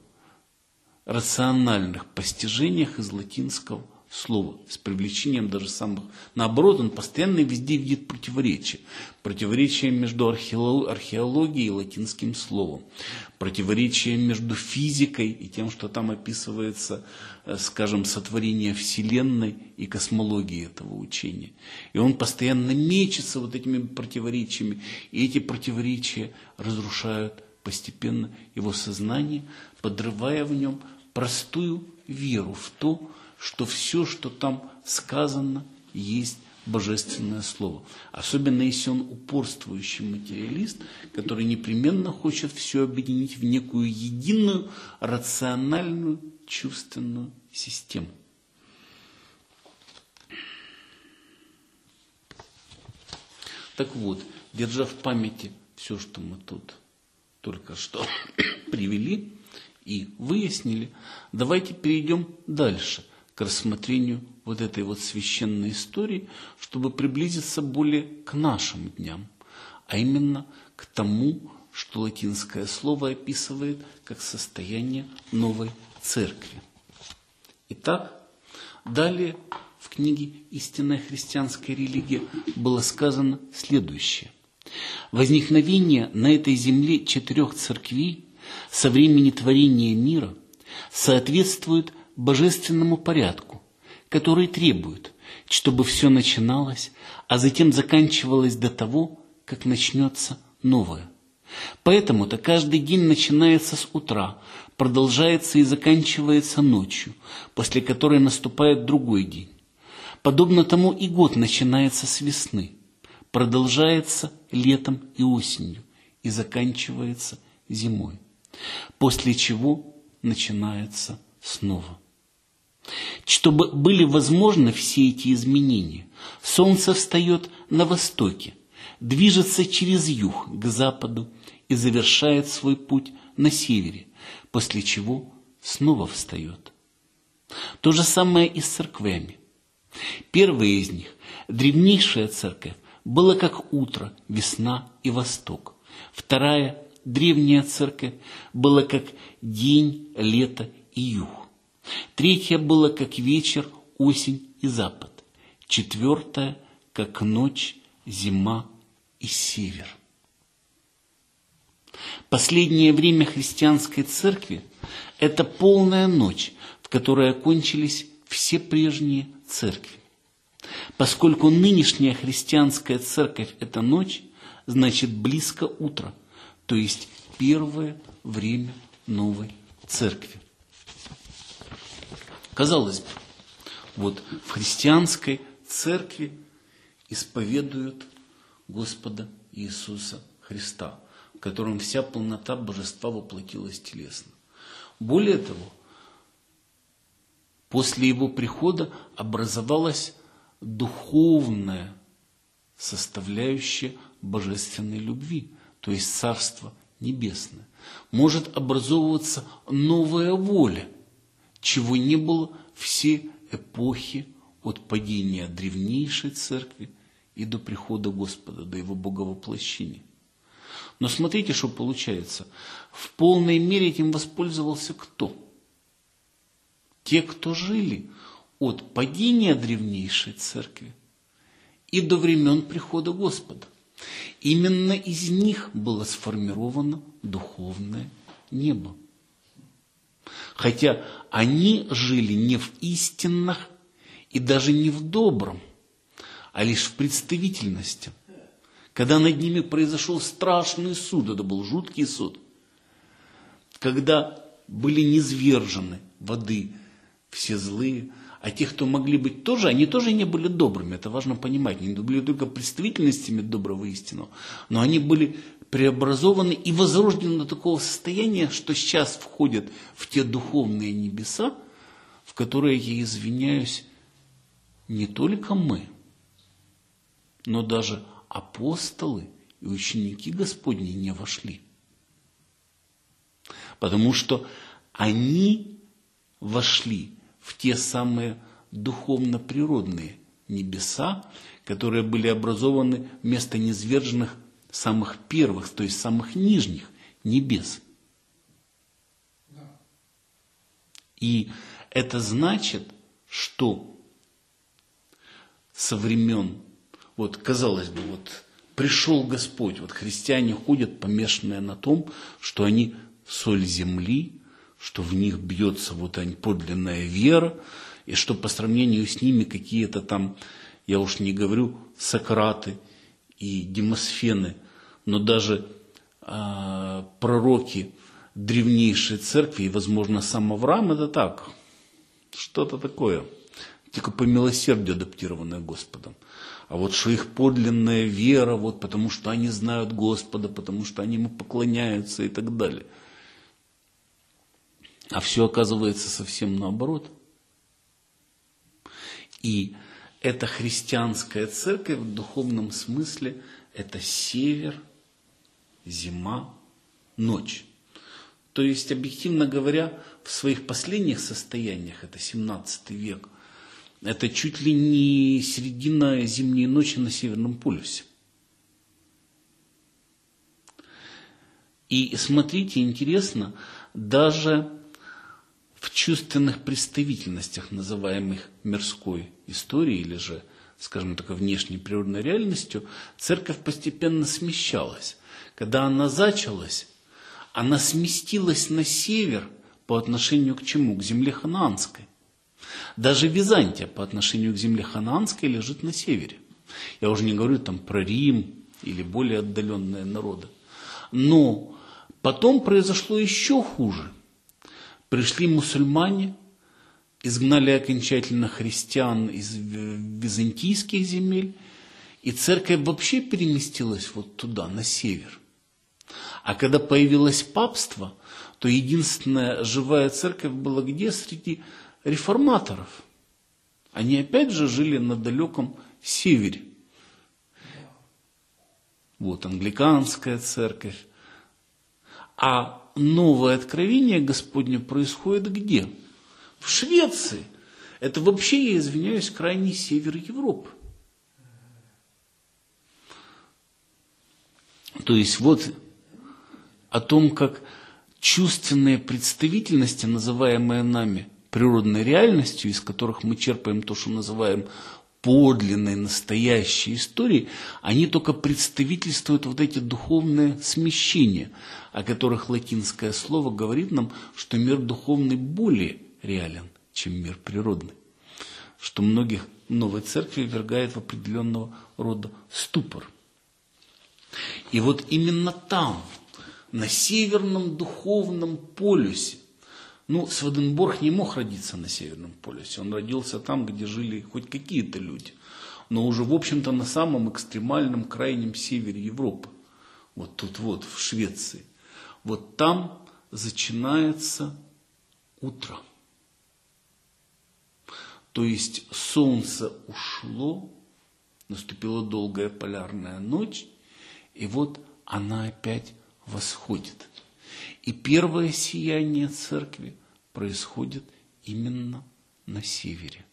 рациональных постижениях из латинского слова, с привлечением даже самых... Наоборот, он постоянно везде видит противоречия. Противоречия между археологией и латинским словом. Противоречия между физикой и тем, что там описывается, скажем, сотворение Вселенной и космологией этого учения. И он постоянно мечется вот этими противоречиями. И эти противоречия разрушают постепенно его сознание, подрывая в нем простую веру в то, что все, что там сказано, есть Божественное Слово. Особенно если он упорствующий материалист, который непременно хочет все объединить в некую единую, рациональную, чувственную систему. Так вот, держа в памяти все, что мы тут только что привели и выяснили, давайте перейдем дальше к рассмотрению вот этой вот священной истории, чтобы приблизиться более к нашим дням, а именно к тому, что латинское слово описывает как состояние новой церкви. Итак, далее в книге «Истинная христианская религия» было сказано следующее. Возникновение на этой земле 4 церквей со времени творения мира соответствует божественному порядку, который требует, чтобы все начиналось, а затем заканчивалось до того, как начнется новое. Поэтому-то каждый день начинается с утра, продолжается и заканчивается ночью, после которой наступает другой день. Подобно тому и год начинается с весны, продолжается летом и осенью и заканчивается зимой, после чего начинается снова. Чтобы были возможны все эти изменения, солнце встает на востоке, движется через юг к западу и завершает свой путь на севере, после чего снова встает. То же самое и с церквями. Первая из них, древнейшая церковь, была как утро, весна и восток. Вторая, древняя церковь, была как день, лето и юг. Третья была как вечер, осень и запад. Четвертая, как ночь, зима и север. Последнее время христианской церкви – это полная ночь, в которой окончились все прежние церкви. Поскольку нынешняя христианская церковь – это ночь, значит близко утро, то есть первое время новой церкви. Казалось бы, вот в христианской церкви исповедуют Господа Иисуса Христа, в котором вся полнота божества воплотилась телесно. Более того, после его прихода образовалась духовная составляющая божественной любви, то есть Царство Небесное. Может образовываться новая воля, чего не было все эпохи от падения древнейшей церкви и до прихода Господа, до его боговоплощения. Но смотрите, что получается. В полной мере этим воспользовался кто? Те, кто жили от падения древнейшей церкви и до времен прихода Господа. Именно из них было сформировано духовное небо. Хотя они жили не в истинных и даже не в добром, а лишь в представительности. Когда над ними произошел страшный суд, это был жуткий суд, когда были низвержены воды все злые, а те, кто могли быть тоже, они тоже не были добрыми, это важно понимать, они были только представительностями доброго истинного, но они были преобразованы и возрождены до такого состояния, что сейчас входят в те духовные небеса, в которые, я извиняюсь, не только мы, но даже апостолы и ученики Господни не вошли. Потому что они вошли в те самые духовно-природные небеса, которые были образованы вместо низверженных самых первых, то есть самых нижних небес. И это значит, что со времен, вот казалось бы, вот пришел Господь, вот христиане ходят помешанные на том, что они соль земли, что в них бьется вот подлинная вера, и что по сравнению с ними какие-то там, я уж не говорю, Сократы и Демосфены, но даже пророки древнейшей церкви, и, возможно, сам Авраам, это так, что-то такое, только по милосердию адаптированная Господом. А вот что их подлинная вера, вот потому что они знают Господа, потому что они ему поклоняются и так далее. А все оказывается совсем наоборот. И эта христианская церковь в духовном смысле – это север, зима, ночь. То есть, объективно говоря, в своих последних состояниях, это 17 век, это чуть ли не середина зимней ночи на Северном полюсе. И смотрите, интересно, даже в чувственных представительностях, называемых мирской историей, или же, скажем так, внешней природной реальностью, церковь постепенно смещалась. Когда она зачалась, она сместилась на север по отношению к чему? К земле ханаанской. Даже Византия по отношению к земле ханаанской лежит на севере. Я уже не говорю там про Рим или более отдаленные народы. Но потом произошло еще хуже. Пришли мусульмане, изгнали окончательно христиан из византийских земель, и церковь вообще переместилась вот туда, на север. А когда появилось папство, то единственная живая церковь была где? Среди реформаторов. Они опять же жили на далеком севере. Вот англиканская церковь. А новое откровение Господне происходит где? В Швеции. Это вообще, я извиняюсь, крайний север Европы. То есть вот о том, как чувственные представительности, называемые нами природной реальностью, из которых мы черпаем то, что называем подлинной, настоящей историей, они только представительствуют вот эти духовные смещения, о которых латинское слово говорит нам, что мир духовный более реален, чем мир природный. Что многих новой церкви ввергает в определенного рода ступор. И вот именно там, на северном духовном полюсе, Сведенборг не мог родиться на Северном полюсе. Он родился там, где жили хоть какие-то люди. Но уже, в общем-то, на самом экстремальном, крайнем севере Европы. Вот тут вот, в Швеции. Вот там начинается утро. То есть солнце ушло, наступила долгая полярная ночь, и вот она опять восходит. И первое сияние церкви происходит именно на севере.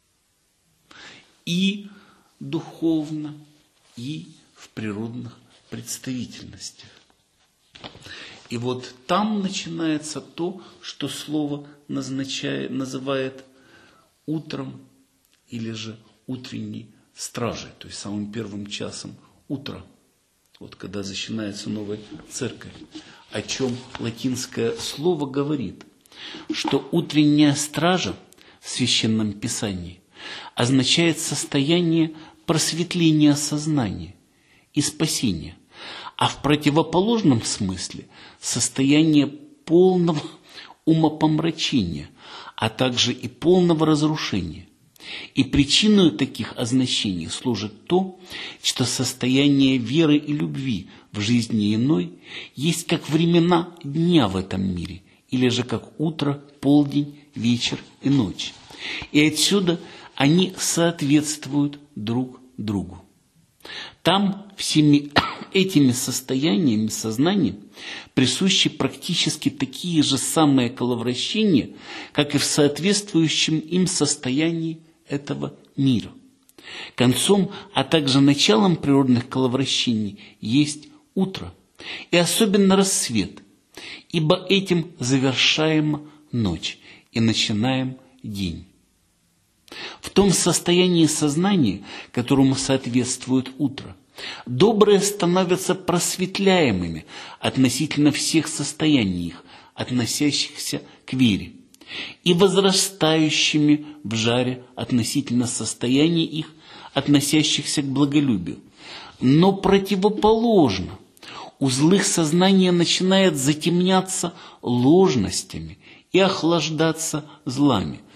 И духовно, и в природных представительностях. И вот там начинается то, что слово называет утром или же утренней стражей, то есть самым первым часом утра. Вот когда начинается новая церковь, о чем латинское слово говорит, что утренняя стража в Священном Писании означает состояние просветления сознания и спасения, а в противоположном смысле состояние полного умопомрачения, а также и полного разрушения. И причиной таких означений служит то, что состояние веры и любви в жизни иной есть как времена дня в этом мире, или же как утро, полдень, вечер и ночь. И отсюда они соответствуют друг другу. Там всеми этими состояниями сознания присущи практически такие же самые коловращения, как и в соответствующем им состоянии этого мира. Концом, а также началом природных коловращений есть утро, и особенно рассвет, ибо этим завершаем ночь и начинаем день. В том состоянии сознания, которому соответствует утро, добрые становятся просветляемыми относительно всех состояний их, относящихся к вере, и возрастающими в жаре относительно состояний их, относящихся к благолюбию. Но противоположно, у злых сознание начинает затемняться ложностями и охлаждаться злами,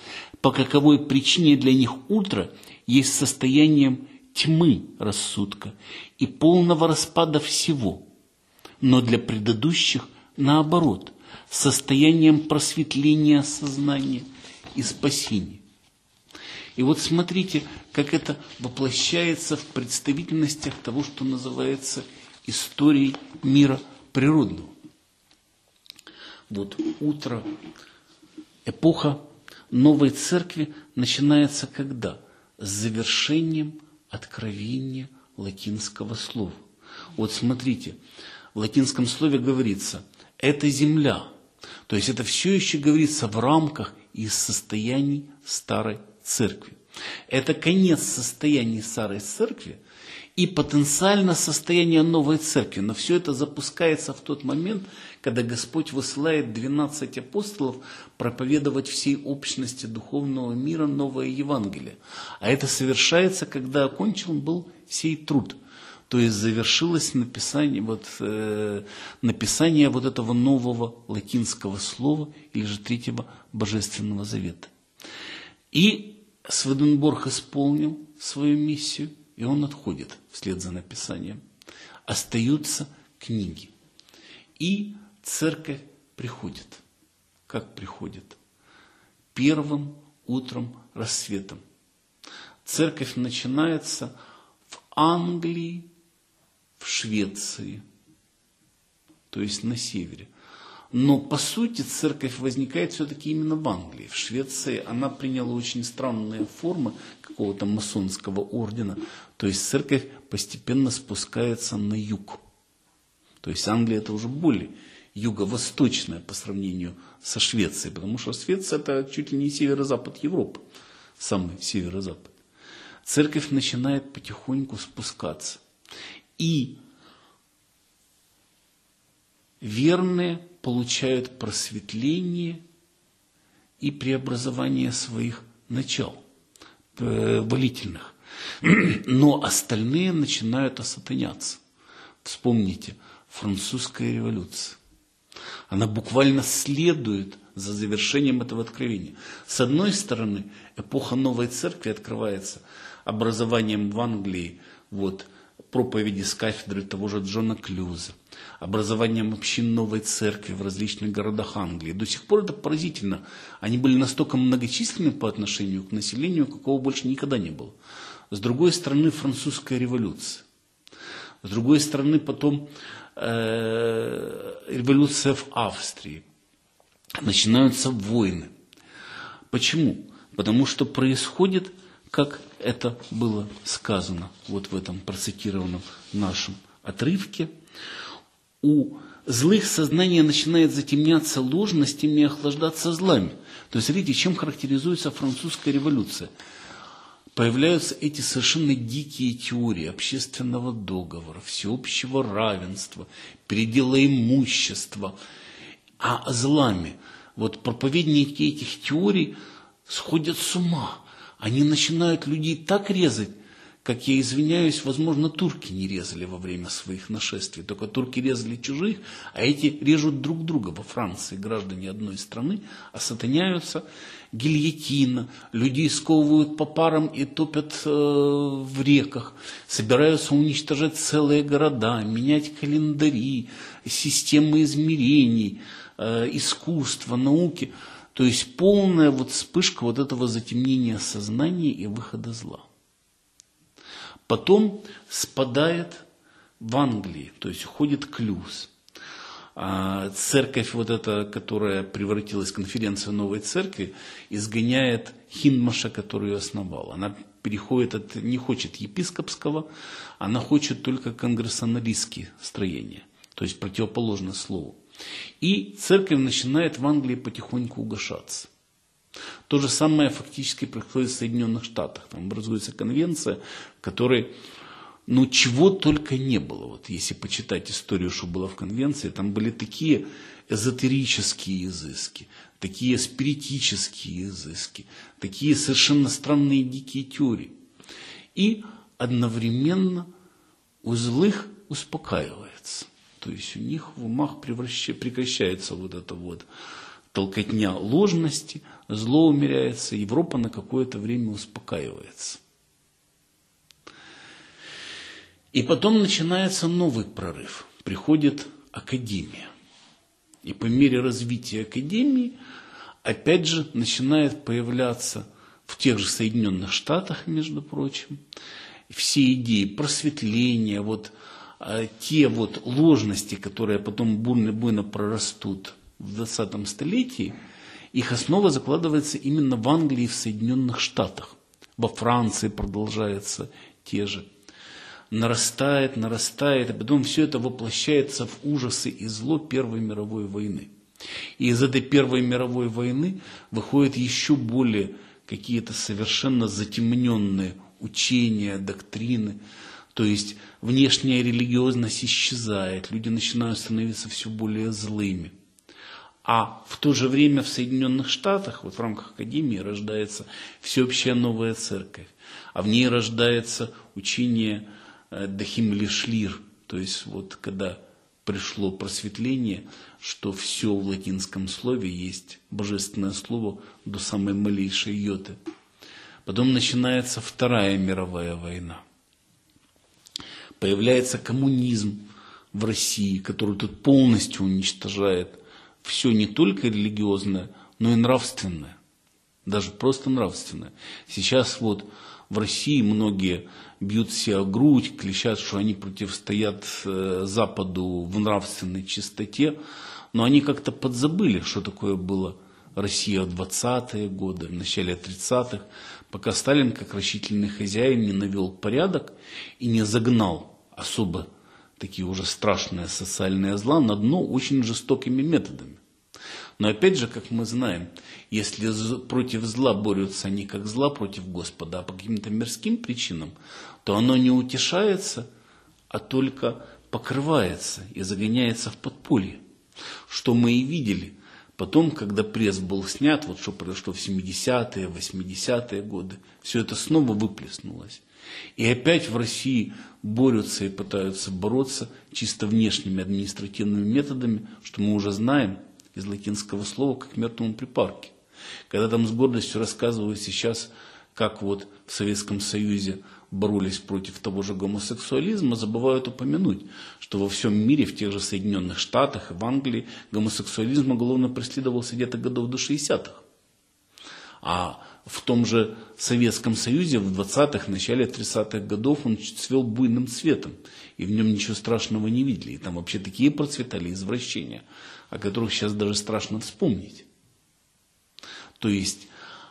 по каковой причине для них утро есть состоянием тьмы рассудка и полного распада всего, но для предыдущих наоборот, состоянием просветления сознания и спасения. И вот смотрите, как это воплощается в представительностях того, что называется историей мира природного. Вот утро, эпоха новой церкви начинается когда? С завершением откровения латинского слова. Вот смотрите, в латинском слове говорится «это земля». То есть это все еще говорится в рамках и состояний старой церкви. Это конец состояния старой церкви и потенциально состояние новой церкви. Но все это запускается в тот момент, когда Господь высылает 12 апостолов проповедовать всей общности духовного мира новое Евангелие. А это совершается, когда окончен был сей труд. То есть завершилось написание вот этого нового латинского слова или же Третьего Божественного Завета. И Сведенборг исполнил свою миссию, и он отходит вслед за написанием. Остаются книги. И церковь приходит. Как приходит? Первым утром рассветом. Церковь начинается в Англии, в Швеции, то есть на севере. Но по сути церковь возникает все-таки именно в Англии. В Швеции она приняла очень странные формы какого-то масонского ордена. То есть церковь постепенно спускается на юг. То есть Англия это уже более юго-восточная по сравнению со Швецией. Потому что Швеция это чуть ли не северо-запад Европы. Самый северо-запад. Церковь начинает потихоньку спускаться. И верные получают просветление и преобразование своих начал волительных. Но остальные начинают осатаняться. Вспомните, французская революция. Она буквально следует за завершением этого откровения. С одной стороны, эпоха новой церкви открывается образованием в Англии проповеди с кафедры того же Джона Клюза, образованием общин новой церкви в различных городах Англии. До сих пор это поразительно. Они были настолько многочисленны по отношению к населению, какого больше никогда не было. С другой стороны, французская революция. С другой стороны, потом революция в Австрии. Начинаются войны. Почему? Потому что происходит, как это было сказано вот в этом процитированном нашем отрывке, у злых сознание начинает затемняться ложностями и охлаждаться злами. То есть, смотрите, чем характеризуется французская революция. Появляются эти совершенно дикие теории общественного договора, всеобщего равенства, передела имущества, а злами. Вот проповедники этих теорий сходят с ума. Они начинают людей так резать, как, я извиняюсь, возможно, турки не резали во время своих нашествий. Только турки резали чужих, а эти режут друг друга. Во Франции граждане одной страны осатаняются, гильотина, людей сковывают по парам и топят в реках, собираются уничтожать целые города, менять календари, системы измерений, искусства, науки. То есть полная вспышка этого затемнения сознания и выхода зла. Потом спадает в Англии, то есть уходит Клюз. Церковь которая превратилась в конференцию новой церкви, изгоняет Хиндмаша, который ее основал. Она переходит не хочет епископского, она хочет только конгрессионалистские строения, то есть противоположно слову. И церковь начинает в Англии потихоньку угошаться. То же самое фактически происходит в Соединенных Штатах. Там образуется конвенция, в которой чего только не было. Если почитать историю, что было в конвенции, там были такие эзотерические изыски, такие спиритические изыски, такие совершенно странные дикие теории. И одновременно у злых успокаивается. То есть у них в умах прекращается эта толкотня ложности, зло умеряется, Европа на какое-то время успокаивается. И потом начинается новый прорыв. Приходит академия. И по мере развития академии, опять же, начинает появляться в тех же Соединенных Штатах, между прочим, все идеи просветления, те ложности, которые потом буйно прорастут в 20 столетии, их основа закладывается именно в Англии и в Соединенных Штатах. Во Франции продолжается те же. Нарастает, и потом все это воплощается в ужасы и зло Первой мировой войны. И из этой Первой мировой войны выходят еще более какие-то совершенно затемненные учения, доктрины. То есть внешняя религиозность исчезает, люди начинают становиться все более злыми. А в то же время в Соединенных Штатах, в рамках Академии, рождается всеобщая новая церковь. А в ней рождается учение Дахим Лишлир, то есть когда пришло просветление, что все в латинском слове есть божественное слово до самой малейшей йоты. Потом начинается Вторая мировая война. Появляется коммунизм в России, который тут полностью уничтожает все не только религиозное, но и нравственное. Даже просто нравственное. Сейчас в России многие бьют себя в грудь, кричат, что они противостоят Западу в нравственной чистоте, но они как-то подзабыли, что такое была Россия в 20-е годы, в начале 30-х, пока Сталин, как рачительный хозяин, не навел порядок и не загнал особо такие уже страшные социальные зла на дно очень жестокими методами. Но опять же, как мы знаем, если против зла борются не как зла против Господа, а по каким-то мирским причинам, то оно не утешается, а только покрывается и загоняется в подполье. Что мы и видели потом, когда пресс был снят, что произошло в 70-е, 80-е годы, все это снова выплеснулось. И опять в России борются и пытаются бороться чисто внешними административными методами, что мы уже знаем из латинского слова, как мертвому припарке. Когда там с гордостью рассказывают сейчас, как в Советском Союзе боролись против того же гомосексуализма, забывают упомянуть, что во всем мире, в тех же Соединенных Штатах и в Англии, гомосексуализм уголовно преследовался где-то годов до 60-х. А в том же Советском Союзе в 20-х, начале 30-х годов он цвел буйным цветом, и в нем ничего страшного не видели. И там вообще такие процветали извращения, о которых сейчас даже страшно вспомнить. То есть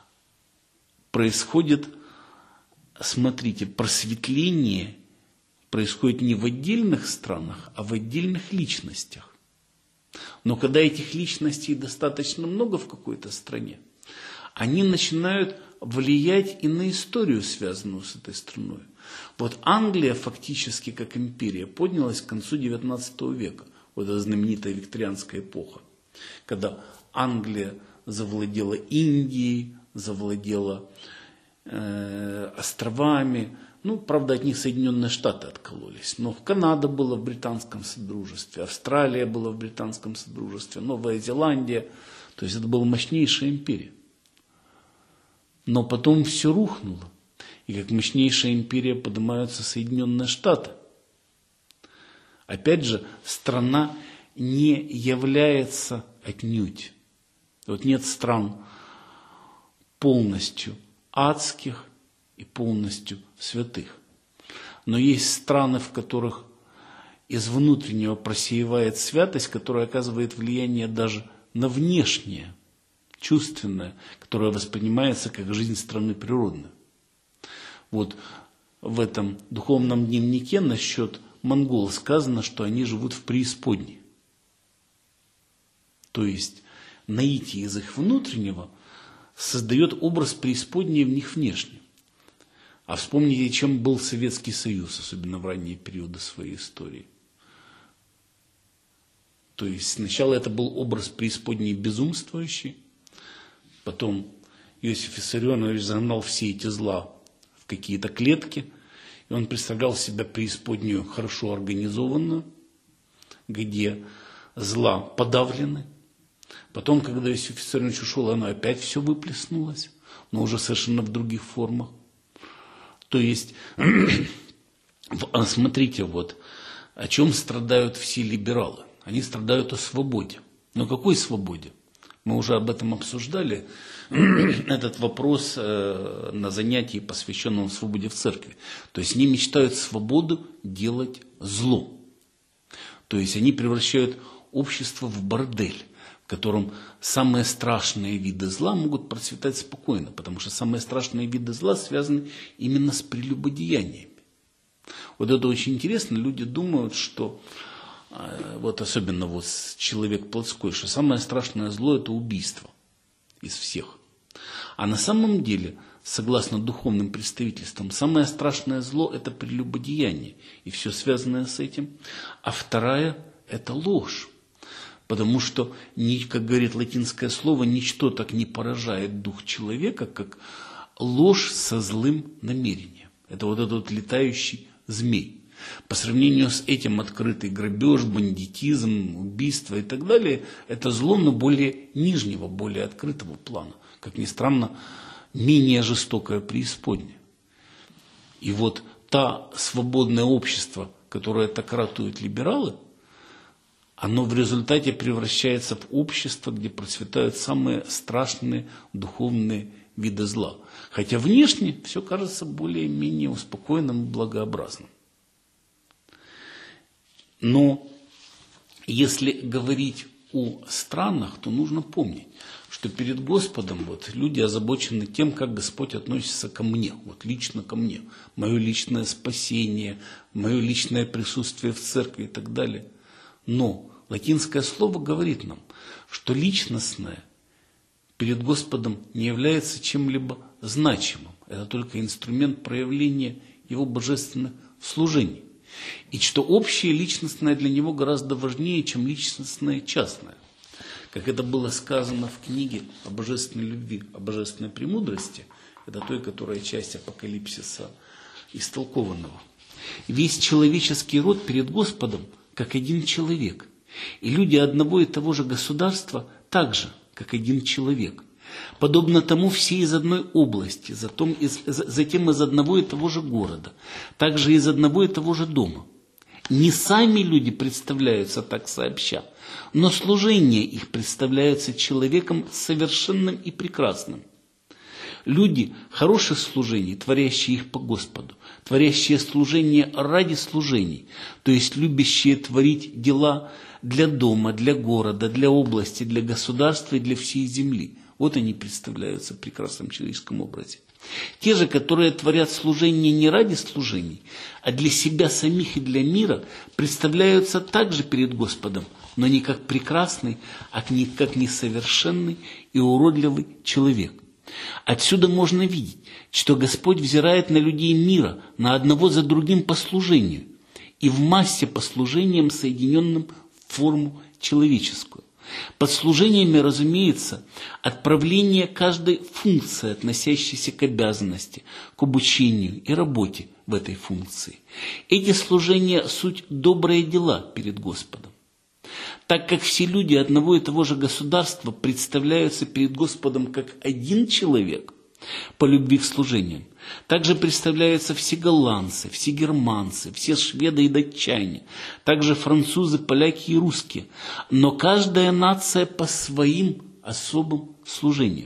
происходит, смотрите, просветление происходит не в отдельных странах, а в отдельных личностях. Но когда этих личностей достаточно много в какой-то стране, они начинают влиять и на историю, связанную с этой страной. Англия фактически как империя поднялась к концу XIX века. Эта знаменитая викторианская эпоха, когда Англия завладела Индией, завладела островами. Правда, от них Соединенные Штаты откололись. Но Канада была в британском содружестве, Австралия была в британском содружестве, Новая Зеландия. То есть это была мощнейшая империя. Но потом все рухнуло. И как мощнейшая империя поднимаются Соединенные Штаты. Опять же, страна не является отнюдь. Нет стран полностью адских и полностью святых. Но есть страны, в которых из внутреннего просеивает святость, которая оказывает влияние даже на внешнее, чувственное, которое воспринимается как жизнь страны природной. В этом духовном дневнике насчет монгол сказано, что они живут в преисподней. То есть наитие из их внутреннего создает образ преисподней в них внешне. А вспомните, чем был Советский Союз, особенно в ранние периоды своей истории. То есть сначала это был образ преисподней безумствующий, потом Иосиф Виссарионович загнал все эти зла в какие-то клетки, и он представлял себя преисподнюю хорошо организованную, где зла подавлены, Потом, когда Иосиф Виссарионович ушел, оно опять все выплеснулось, но уже совершенно в других формах. То есть, смотрите, вот, о чем страдают все либералы. Они страдают о свободе. Но какой свободе? Мы уже об этом обсуждали этот вопрос на занятии, посвященном свободе в церкви. То есть они мечтают свободу делать зло. То есть они превращают общество в бордель, в котором самые страшные виды зла могут процветать спокойно, потому что самые страшные виды зла связаны именно с прелюбодеяниями. Вот это очень интересно. Люди думают, что, вот особенно вот человек плотской, что самое страшное зло – это убийство из всех. А на самом деле, согласно духовным представительствам, самое страшное зло – это прелюбодеяние и все связанное с этим. А вторая – это ложь. Потому что, как говорит латинское слово, ничто так не поражает дух человека, как ложь со злым намерением. Это вот этот вот летающий змей. По сравнению с этим открытый грабеж, бандитизм, убийство и так далее – это зло, но более нижнего, более открытого плана. Как ни странно, менее жестокое преисподнее. И вот та свободное общество, которое так ратуют либералы, оно в результате превращается в общество, где процветают самые страшные духовные виды зла. Хотя внешне все кажется более-менее успокоенным и благообразным. Но если говорить о странах, то нужно помнить, что перед Господом вот, люди озабочены тем, как Господь относится ко мне, вот лично ко мне, мое личное спасение, мое личное присутствие в церкви и так далее. Но латинское слово говорит нам, что личностное перед Господом не является чем-либо значимым. Это только инструмент проявления Его божественных служений. И что общее личностное для Него гораздо важнее, чем личностное частное. Как это было сказано в книге о божественной любви, о божественной премудрости, это той, которая часть апокалипсиса истолкованного. Весь человеческий род перед Господом как один человек. И люди одного и того же государства также, как один человек. Подобно тому все из одной области, затем из одного и того же города, также из одного и того же дома. Не сами люди представляются так сообща, но служение их представляется человеком совершенным и прекрасным. Люди хороших служений, творящие их по Господу, творящие служение ради служений, то есть любящие творить дела для дома, для города, для области, для государства и для всей земли. Вот они представляются в прекрасном человеческом образе. Те же, которые творят служение не ради служений, а для себя самих и для мира, представляются также перед Господом, но не как прекрасный, а как несовершенный и уродливый человек. Отсюда можно видеть, что Господь взирает на людей мира, на одного за другим по служению, и в массе по служениям, соединенным в форму человеческую. Под служениями, разумеется, отправление каждой функции, относящейся к обязанности, к обучению и работе в этой функции. Эти служения – суть добрые дела перед Господом. Так как все люди одного и того же государства представляются перед Господом как один человек по любви к служениям, также представляются все голландцы, все германцы, все шведы и датчане, также французы, поляки и русские, но каждая нация по своим особым служениям.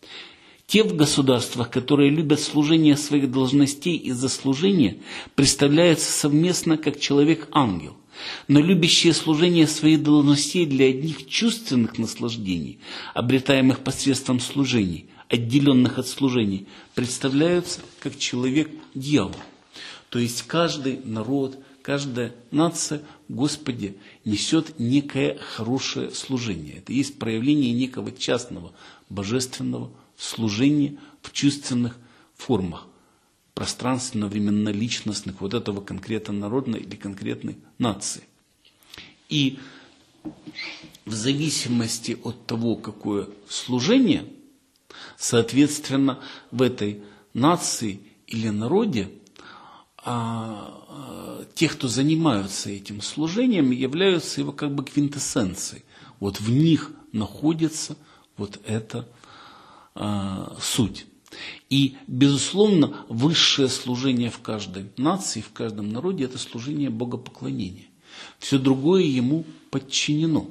Те в государствах, которые любят служение своих должностей из-за служения, представляются совместно как человек-ангел. Но любящие служение своих должностей для одних чувственных наслаждений, обретаемых посредством служений, отделенных от служений, представляются как человек-дьявол. То есть каждый народ, каждая нация в Господе несет некое хорошее служение. Это есть проявление некого частного божественного служения в чувственных формах, пространственно-временно-личностных вот этого конкретно народной или конкретной нации. И в зависимости от того, какое служение, соответственно, в этой нации или народе те, кто занимаются этим служением, являются его как бы квинтэссенцией. Вот в них находится вот эта суть. И, безусловно, высшее служение в каждой нации, в каждом народе – это служение богопоклонения. Все другое ему подчинено.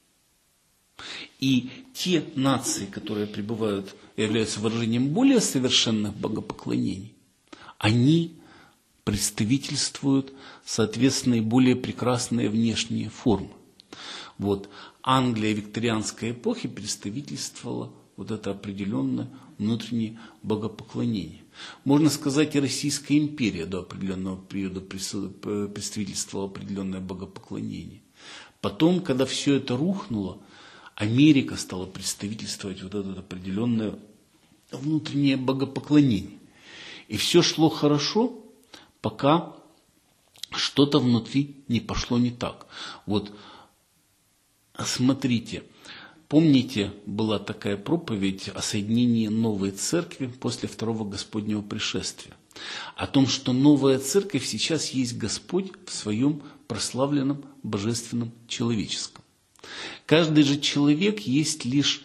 И те нации, которые пребывают, являются выражением более совершенных богопоклонений, они представительствуют, соответственно, и более прекрасные внешние формы. Вот Англия викторианской эпохи представительствовала вот это определенное внутреннее богопоклонение. Можно сказать, и Российская империя до определенного периода представительствовала определенное богопоклонение. Потом, когда все это рухнуло, Америка стала представительствовать вот это определенное внутреннее богопоклонение. И все шло хорошо, пока что-то внутри не пошло не так. Вот смотрите, помните, была такая проповедь о соединении новой церкви после второго Господнего пришествия. О том, что новая церковь сейчас есть Господь в своем прославленном божественном человеческом. Каждый же человек есть лишь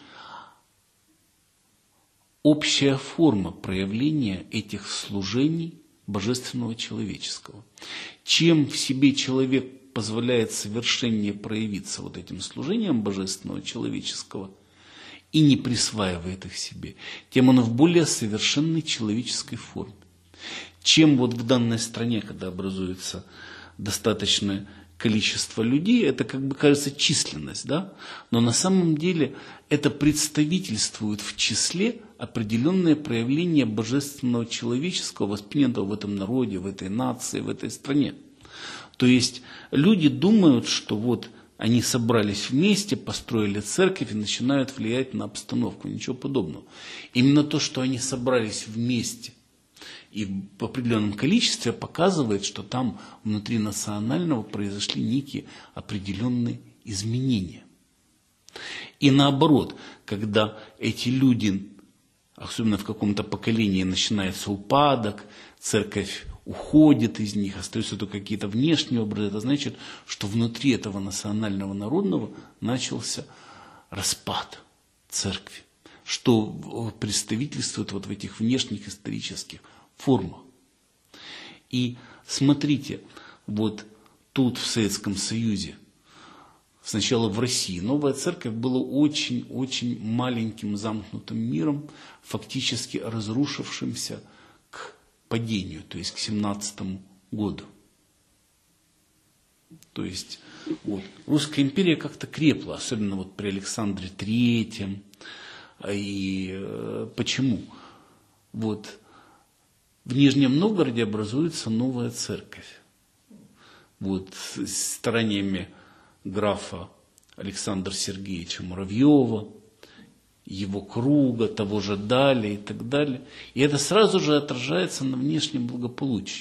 общая форма проявления этих служений божественного человеческого. Чем в себе человек позволяет совершеннее проявиться вот этим служением божественного человеческого и не присваивает их себе, тем он в более совершенной человеческой форме. Чем вот в данной стране, когда образуется достаточное количество людей, это как бы кажется численность, да? Но на самом деле это представительствует в числе определенное проявление божественного человеческого, воспринятого в этом народе, в этой нации, в этой стране. То есть люди думают, что вот они собрались вместе, построили церковь и начинают влиять на обстановку. Ничего подобного. Именно то, что они собрались вместе и в определенном количестве, показывает, что там внутри национального произошли некие определенные изменения. И наоборот, когда эти люди, особенно в каком-то поколении, начинается упадок, церковь уходит из них, остаются только какие-то внешние образы, это значит, что внутри этого национального народного начался распад церкви, что представительствует вот в этих внешних исторических формах. И смотрите, вот тут в Советском Союзе, сначала в России, новая церковь была очень-очень маленьким замкнутым миром, фактически разрушившимся к падению, то есть к 17 году. То есть вот, Русская империя как-то крепла, особенно вот при Александре III. И почему? Вот в Нижнем Новгороде образуется новая церковь. Вот стараниями графа Александра Сергеевича Муравьева, его круга, того же Даля и так далее. И это сразу же отражается на внешнем благополучии.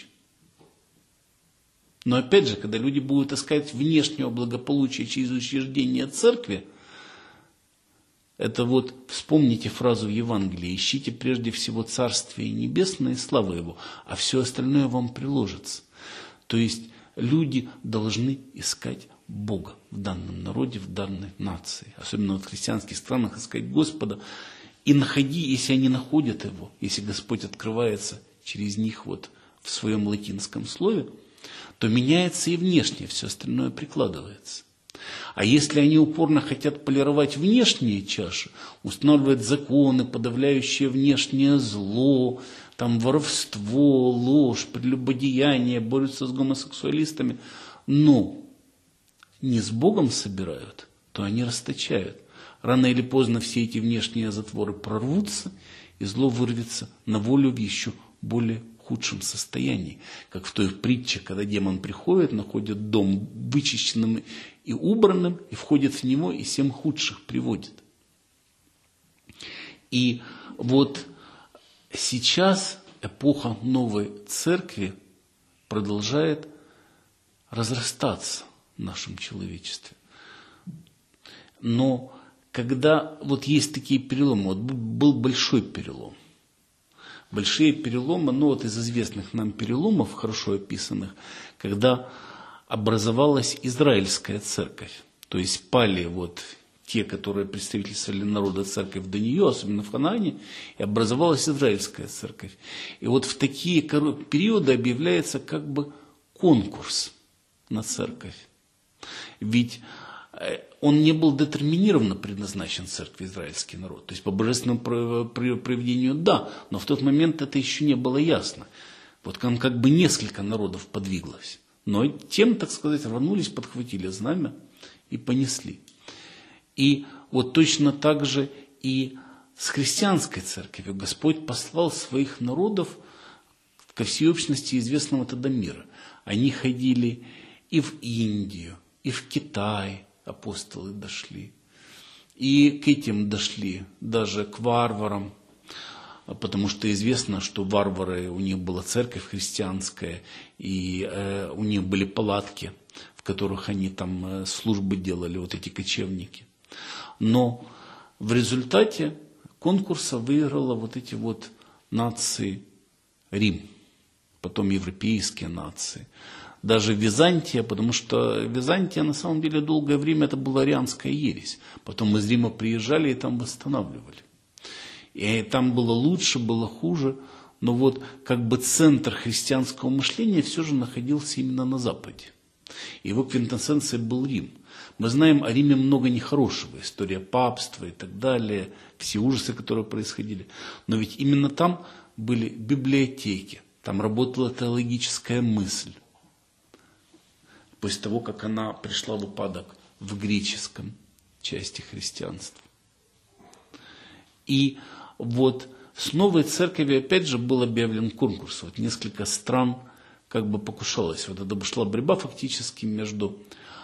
Но опять же, когда люди будут искать внешнего благополучия через учреждение церкви, это вот вспомните фразу в Евангелии: ищите прежде всего Царствие Небесное и славу Его, а все остальное вам приложится. То есть люди должны искать Бога в данном народе, в данной нации. Особенно в христианских странах искать Господа. И если они находят Его, если Господь открывается через них вот в своем латинском слове, то меняется и внешнее, все остальное прикладывается. А если они упорно хотят полировать внешние чаши, устанавливать законы, подавляющие внешнее зло, там воровство, ложь, прелюбодеяние, борются с гомосексуалистами, но не с Богом собирают, то они расточают. Рано или поздно все эти внешние затворы прорвутся, и зло вырвется на волю в еще более худшем состоянии. Как в той притче, когда демон приходит, находит дом вычищенным и убранным, и входит в него, и 7 худших приводит. И вот сейчас эпоха новой церкви продолжает разрастаться в нашем человечестве. Но когда вот есть такие переломы, вот был большой перелом. Большие переломы, ну вот из известных нам переломов, хорошо описанных, когда образовалась Израильская церковь. То есть пали вот те, которые представительствовали народа церковь до нее, особенно в Ханаане, и образовалась израильская церковь. И вот в такие периоды объявляется как бы конкурс на церковь. Ведь он не был детерминированно предназначен церкви израильский народ. То есть по божественному провидению да, но в тот момент это еще не было ясно. Вот там как бы несколько народов подвиглось. Но тем, так сказать, рванулись, подхватили знамя и понесли. И вот точно так же и с христианской церковью Господь послал своих народов ко всеобщности известного тогда мира. Они ходили и в Индию, и в Китай, апостолы дошли, и к этим дошли, даже к варварам, потому что известно, что варвары, у них была церковь христианская, и у них были палатки, в которых они там службы делали, вот эти кочевники. Но в результате конкурса выиграла вот эти вот нации Рим, потом европейские нации. Даже Византия, потому что Византия на самом деле долгое время это была арианская ересь. Потом из Рима приезжали и там восстанавливали. И там было лучше, было хуже. Но вот как бы центр христианского мышления все же находился именно на Западе. Его квинтэссенцией был Рим. Мы знаем о Риме много нехорошего. История папства и так далее. Все ужасы, которые происходили. Но ведь именно там были библиотеки. Там работала теологическая мысль. После того, как она пришла в упадок в греческом части христианства. И вот с новой церковью опять же был объявлен конкурс. Вот несколько стран как бы покушалось. Вот это шла борьба фактически между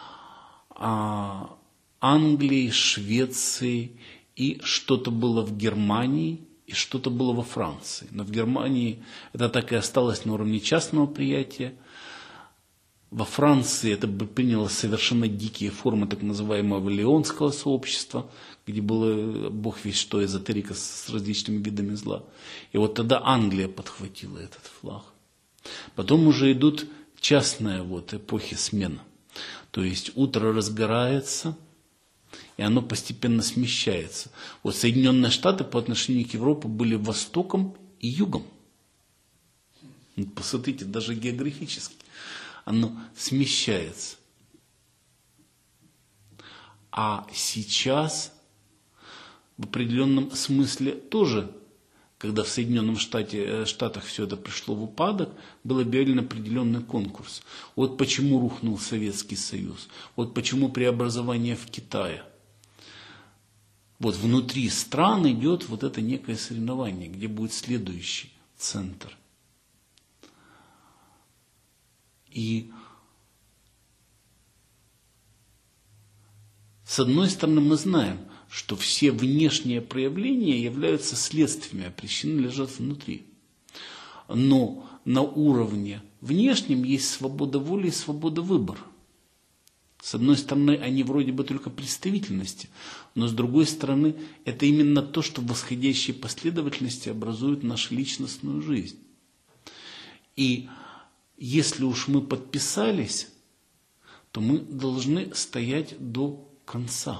Англией, Швецией, и что-то было в Германии, и что-то было во Франции. Но в Германии это так и осталось на уровне частного приятия. Во Франции это приняло совершенно дикие формы так называемого леонского сообщества, где было бог весть что, эзотерика с различными видами зла. И вот тогда Англия подхватила этот флаг. Потом уже идут частные вот эпохи смены. То есть утро разгорается, и оно постепенно смещается. Вот Соединенные Штаты по отношению к Европе были востоком и югом. Вот посмотрите, даже географически. Оно смещается. А сейчас в определенном смысле тоже, когда в Соединенных Штатах все это пришло в упадок, был объявлен определенный конкурс. Вот почему рухнул Советский Союз. Вот почему преобразование в Китае. Вот внутри стран идет вот это некое соревнование, где будет следующий центр. И с одной стороны мы знаем, что все внешние проявления являются следствиями, а причины лежат внутри. Но на уровне внешнем есть свобода воли и свобода выбора. С одной стороны, они вроде бы только представительности, но с другой стороны, это именно то, что в восходящей последовательности образует нашу личностную жизнь. И если уж мы подписались, то мы должны стоять до конца.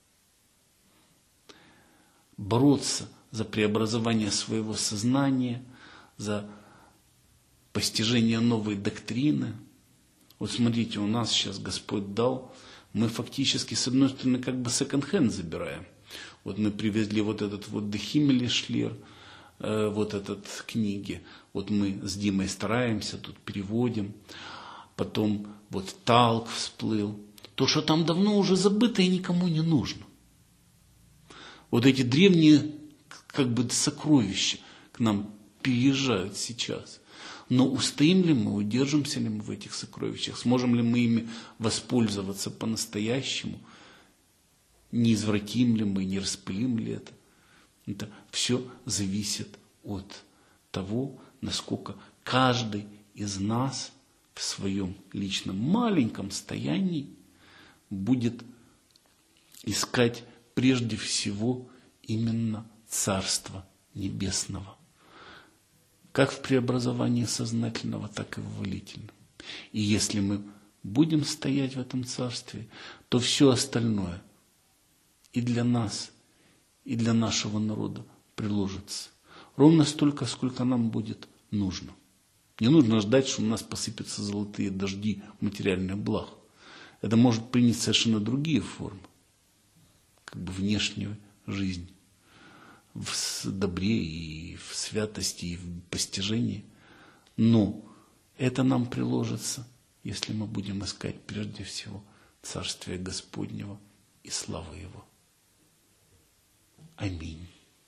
Бороться за преобразование своего сознания, за постижение новой доктрины. Вот смотрите, у нас сейчас Господь дал, мы фактически с одной стороны как бы секонд-хенд забираем. Вот мы привезли вот этот вот Дехимели Шлер, вот этот книги. Вот мы с Димой стараемся, тут переводим. Потом вот Талк всплыл. То, что там давно уже забыто и никому не нужно. Вот эти древние как бы сокровища к нам переезжают сейчас. Но устоим ли мы, удержимся ли мы в этих сокровищах? Сможем ли мы ими воспользоваться по-настоящему? Не извратим ли мы, не распылим ли это? Это все зависит от того, насколько каждый из нас в своем личном маленьком состоянии будет искать прежде всего именно Царство Небесного. Как в преобразовании сознательного, так и в волительном. И если мы будем стоять в этом Царстве, то все остальное и для нас, и для нашего народа приложится. Ровно столько, сколько нам будет нужно. Не нужно ждать, что у нас посыпятся золотые дожди материальных благ. Это может принять совершенно другие формы, как бы внешнюю жизнь, в добре и в святости, и в постижении. Но это нам приложится, если мы будем искать прежде всего Царствия Господнего и славы Его. Аминь.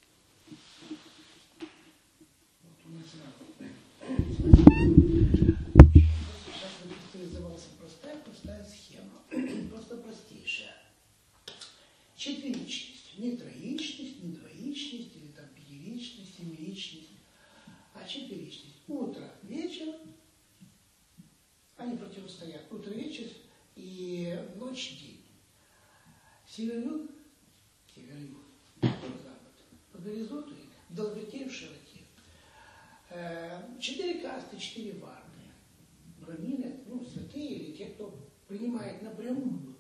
Реализовалась простая схема, просто простейшая. Четверичность, не троичность, не двоичность, или там пятиричность, семиричность, а четверичность. Утро, вечер, они противостоят. Утро, вечер и ночь, день. Север-юг, север-юг, запад. По горизонту, в долготе и в широте. 4 касты, 4 варны. Брамины, святые или те, кто принимает напрямую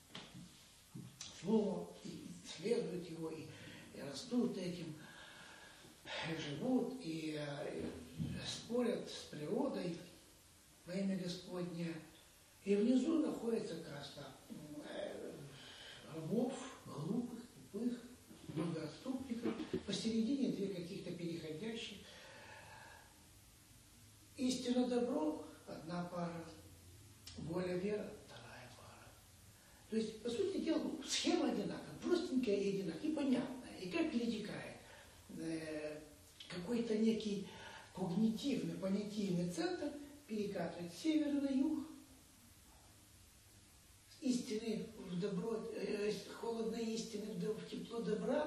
слово, и исследуют его, и растут этим, и живут, и спорят с природой во имя Господне. И внизу находится каста рабов, глупых, тупых, богоотступников. Посередине 2 каких-то переходящих. Истина, добро – одна пара, воля, вера – вторая пара. То есть, по сути дела, схема одинаковая, простенькая и одинаковая, и понятная. И как перетекает какой-то некий когнитивный, понятийный центр, перекатывает с севера на юг, истины в добро, холодной истины в тепло добра,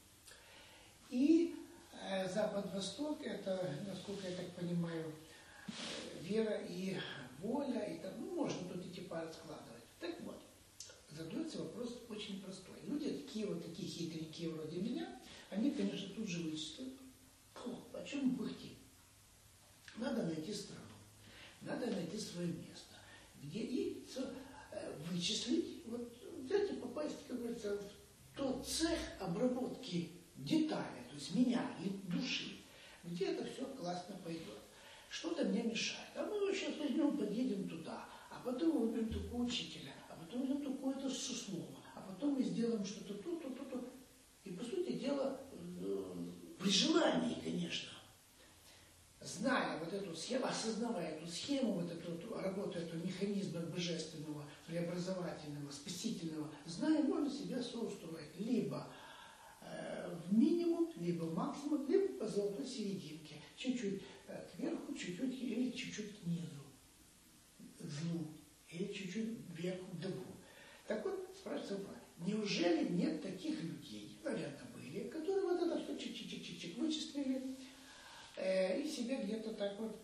и запад-восток – это, насколько я так понимаю, вера и воля, и там, можно тут эти пары складывать. Так вот, задается вопрос очень простой. Люди такие хитренькие вроде меня, они, конечно, тут же вычислят. О чем пыхтим? Надо найти страну, надо найти свое место, где и вычислить, взять и попасть, как говорится, в тот цех обработки деталей, то есть меня и души, где это все классно пойдет. Что-то мне мешает. А мы сейчас возьмем, подъедем туда, а потом выберем такого учителя, а потом возьмем такое-то слово, а потом мы сделаем что-то то. И, по сути дела, при желании, конечно, зная вот эту схему, осознавая эту схему, работу этого механизма божественного, преобразовательного, спасительного, зная, можно себя соустроить либо в минимум, либо в максимум, либо по золотой серединке. Чуть-чуть кверху, чуть-чуть или чуть-чуть к низу, к злу, или чуть-чуть вверху к добру. Так вот, спрашивается, неужели нет таких людей, наверное, были, которые вот это все чик-чик-чик-чик вычислили и себя где-то так вот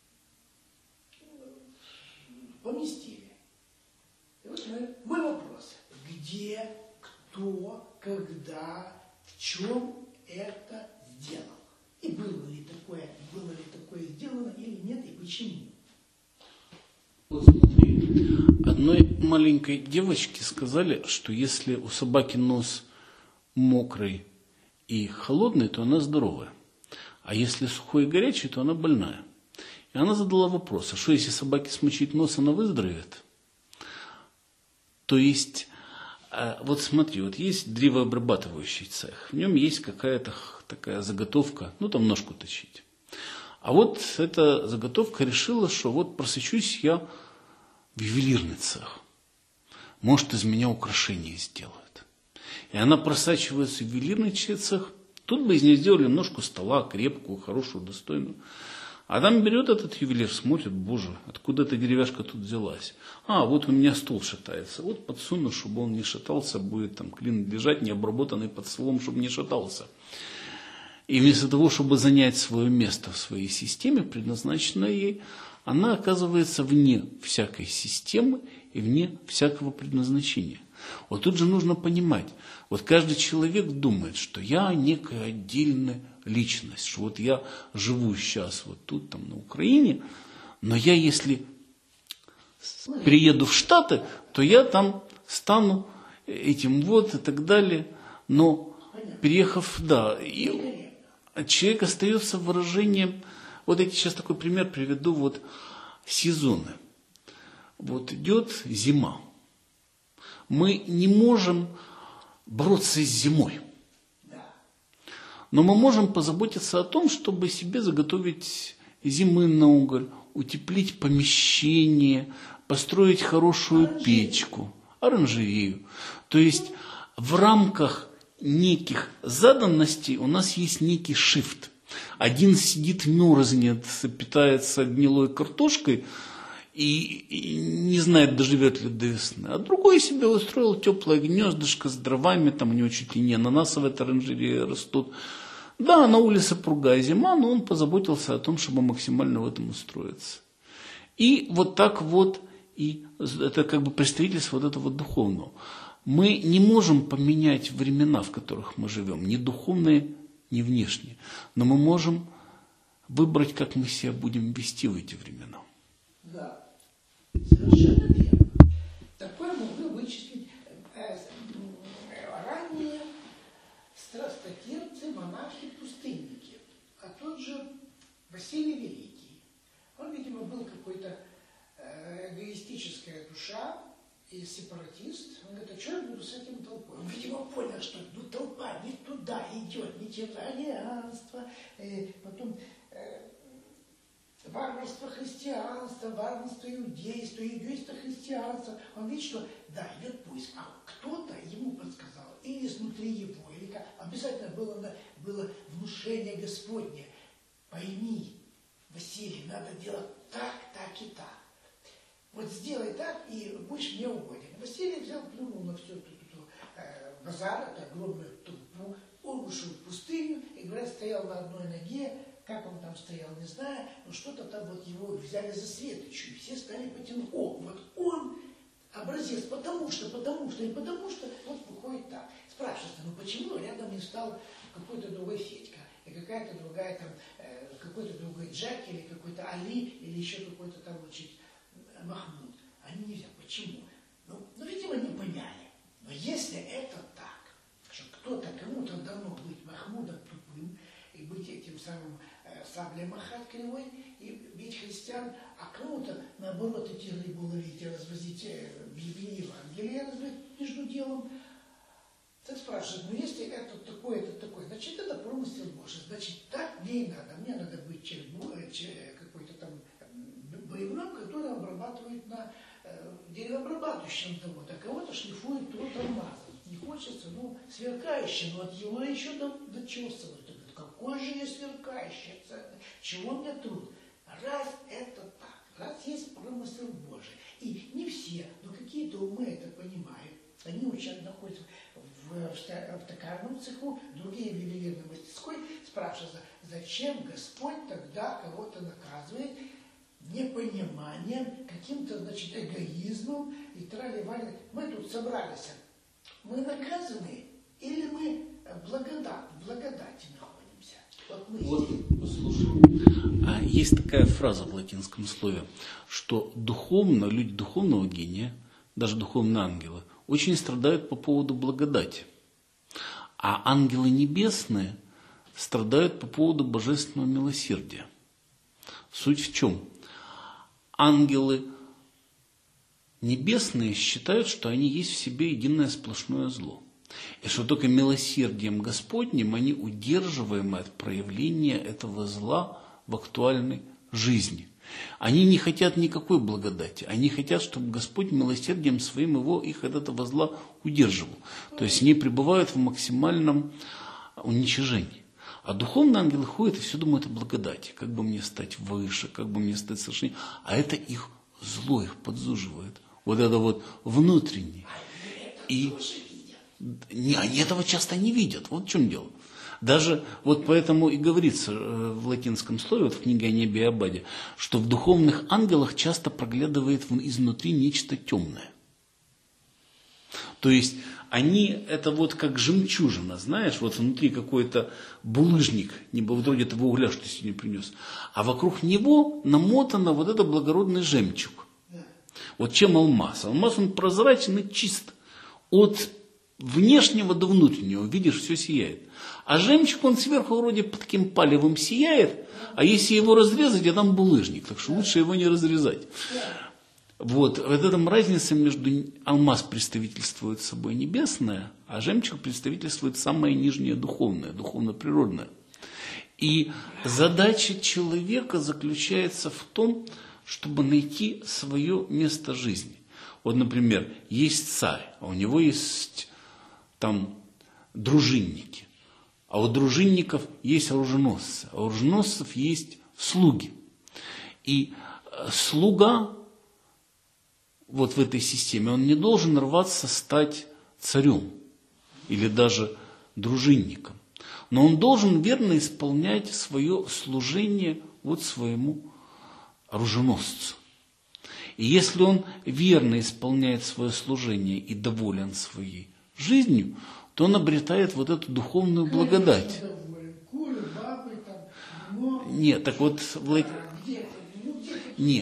поместили. И вот мой вопрос. Где, кто, когда, в чем это сделал? И было ли такое сделано или нет, и почему? Вот смотри, одной маленькой девочке сказали, что если у собаки нос мокрый и холодный, то она здоровая. А если сухой и горячий, то она больная. И она задала вопрос, а что если собаке смочить нос, она выздоровеет? То есть, вот смотри, вот есть древообрабатывающий цех, в нем есть какая-то такая заготовка, там ножку точить. А вот эта заготовка решила, что вот просочусь я в ювелирный цех. Может, из меня украшения сделают. И она просачивается в ювелирный цех. Тут бы из нее сделали ножку стола, крепкую, хорошую, достойную. А там берет этот ювелир, смотрит, боже, откуда эта деревяшка тут взялась? Вот у меня стол шатается. Вот подсуну, чтобы он не шатался, будет там клин лежать, не обработанный под столом, чтобы не шатался. И вместо того, чтобы занять свое место в своей системе, предназначенной ей, она оказывается вне всякой системы и вне всякого предназначения. Вот тут же нужно понимать, вот каждый человек думает, что я некая отдельная личность, что вот я живу сейчас вот тут, там, на Украине, но я, если приеду в Штаты, то я там стану этим вот и так далее. Но переехав, да, и человек остается выражением, вот я сейчас такой пример приведу, вот сезоны. Вот идет зима. Мы не можем бороться с зимой. Но мы можем позаботиться о том, чтобы себе заготовить зимы на уголь, утеплить помещение, построить хорошую печку, оранжерею. То есть в рамках неких заданностей у нас есть некий шифт. Один сидит, мерзнет, питается гнилой картошкой и не знает, доживет ли до весны. А другой себе устроил теплое гнездышко с дровами, там у него чуть ли не ананасы в этой оранжерее растут. Да, на улице пругая зима, но он позаботился о том, чтобы максимально в этом устроиться. И вот так вот, и это как бы представительство вот этого духовного. Мы не можем поменять времена, в которых мы живем, ни духовные, ни внешние. Но мы можем выбрать, как мы себя будем вести в эти времена. Да, совершенно верно. Такое могли вычислить ранние страстотерпцы, монахи, пустынники. А тот же Василий Великий. Он, видимо, был какой-то эгоистическая душа и сепаратист. Он говорит, а что я буду с этим толпой? Он, видимо, понял, что толпа не туда идет, не тиранство, потом варварство христианства, варварство иудейства, иудейство христианства. Он видит, что да, идет поиск, а кто-то ему подсказал, или изнутри его, или как. Обязательно было внушение Господне. Пойми, Василий, надо делать так, так и так. Вот сделай так, и будешь мне угоден. Василий взял, плюнул на всю эту базар, эту огромную толпу, он ушел в пустыню, и, говорят, стоял на одной ноге, как он там стоял, не знаю, но что-то там вот его взяли за светочью, и все стали потянуть. О, вот он образец, потому что, вот выходит так. Спрашивается, ну почему рядом не стал какой-то другой Федька, и какая-то другая там, какой-то другой Джек, или какой-то Али, или еще какой-то там, значит, Махмуд. Они нельзя. Почему? Ну, видимо, не поняли. Но если это так, что кто-то кому-то дано быть Махмудом тупым, и быть этим самым саблей махать кривой, и бить христиан, а кому-то, наоборот, эти рыбу ловить и развозить Евангелие, развозить между делом, так спрашивают, ну если это такое, значит, это промысел Божий, значит, так мне и надо. Мне надо быть какой-то там боевым, который обрабатывает на деревообрабатывающем заводе, а кого-то шлифует труд алмазом. Не хочется, ну, сверкающий, но от его еще до чувства. Какой же я сверкающий, чего мне труд? Раз это так, раз есть промысел Божий, и не все, но какие-то умы это понимают, они учат, находятся в токарном цеху, другие в ювелирной мастерской, спрашиваются, зачем Господь тогда кого-то наказывает непониманием, каким-то, значит, эгоизмом и трали-вали. Мы тут собрались, мы наказаны или мы в благодати находимся? Вот послушай. Есть такая фраза в латинском слове, что люди духовного гения, даже духовные ангелы, очень страдают по поводу благодати. А ангелы небесные страдают по поводу божественного милосердия. Суть в чем? Ангелы небесные считают, что они есть в себе единое сплошное зло. И что только милосердием Господним они удерживаемы от проявления этого зла в актуальной жизни. Они не хотят никакой благодати. Они хотят, чтобы Господь милосердием своим их от этого зла удерживал. То есть они пребывают в максимальном уничижении. А духовные ангелы ходят и все думают о благодати. Как бы мне стать выше, как бы мне стать совершеннее. А это их зло, их подзуживает. Вот это вот внутреннее. И они этого часто не видят. Вот в чем дело. Даже вот поэтому и говорится в латинском слове, вот в книге о небе и Абаде, что в духовных ангелах часто проглядывает изнутри нечто темное. То есть они, это вот как жемчужина, знаешь, вот внутри какой-то булыжник, вроде того угля, что ты сегодня принес, а вокруг него намотано вот это благородный жемчуг. Вот чем алмаз? Алмаз, он прозрачный, чист. От внешнего до внутреннего, видишь, все сияет. А жемчуг, он сверху вроде под таким палевым сияет, а если его разрезать, а там булыжник, так что лучше его не разрезать. Вот в этом разница между алмаз представительствует собой небесное, а жемчуг представительствует самое нижнее духовное, духовно-природное. И задача человека заключается в том, чтобы найти свое место жизни. Вот, например, есть царь, а у него есть там дружинники. А у дружинников есть оруженосцы, а у оруженосцев есть слуги. И слуга вот в этой системе, он не должен рваться стать царем или даже дружинником. Но он должен верно исполнять свое служение вот своему оруженосцу. И если он верно исполняет свое служение и доволен своей жизнью, то он обретает вот эту духовную благодать. Нет, так вот, нет.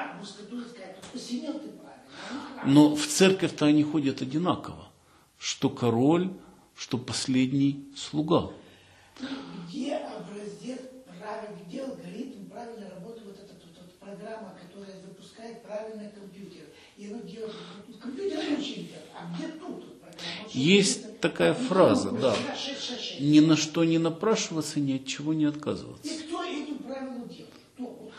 Но в церковь-то они ходят одинаково. Что король, что последний слуга. Где образец правильный, где алгоритм правильно работает вот эта программа, которая запускает правильный компьютер. И оно делает, компьютер очень идет, а где тут программа? Есть такая фраза, да. Ни на что не напрашиваться, ни от чего не отказываться. И кто эту правилу делает? Кто?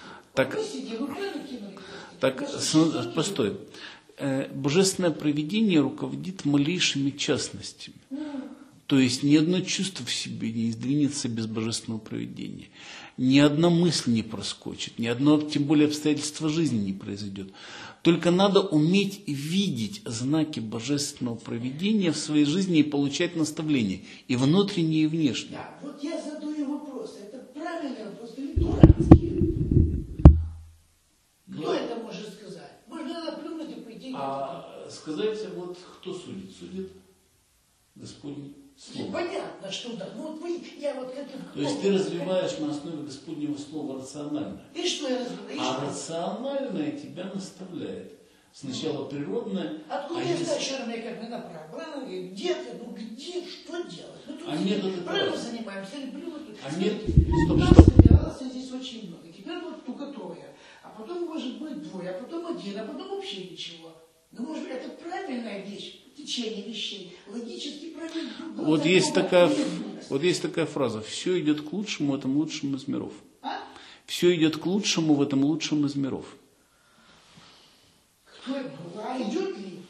Так, постой. Божественное провидение руководит малейшими частностями. То есть ни одно чувство в себе не сдвинется без божественного провидения. Ни одна мысль не проскочит, ни одно, тем более, обстоятельство жизни не произойдет. Только надо уметь видеть знаки божественного провидения в своей жизни и получать наставления, и внутренние, и внешние. Да, вот я задаю вопрос, это правильный вопрос или дурацкий? Кто это может сказать? Можно наплюнуть и пойти. Сказать, вот кто судит? Судит Господний Слово. Понятно, что да. Ну вот вы, я вот как то есть ты развиваешь на основе Господнего Слова рациональное. И что я развиваю? А рациональное тебя наставляет. Сначала природное. Откуда я знаю, черное, как мы направо? Правильно? Где ты? Ну где? Что делать? Ну, А методы правильно занимаемся или плюнуть? Стоп. Нас собиралось здесь очень много. Теперь вот только трое. А потом может быть двое, а потом один, а потом вообще ничего. Ну, может быть, это правильная вещь, течение вещей, логически правильно. Вот есть такая фраза: все идет к лучшему в этом лучшем из миров. Все идет к лучшему в этом лучшем из миров. Кто это? А идет ли?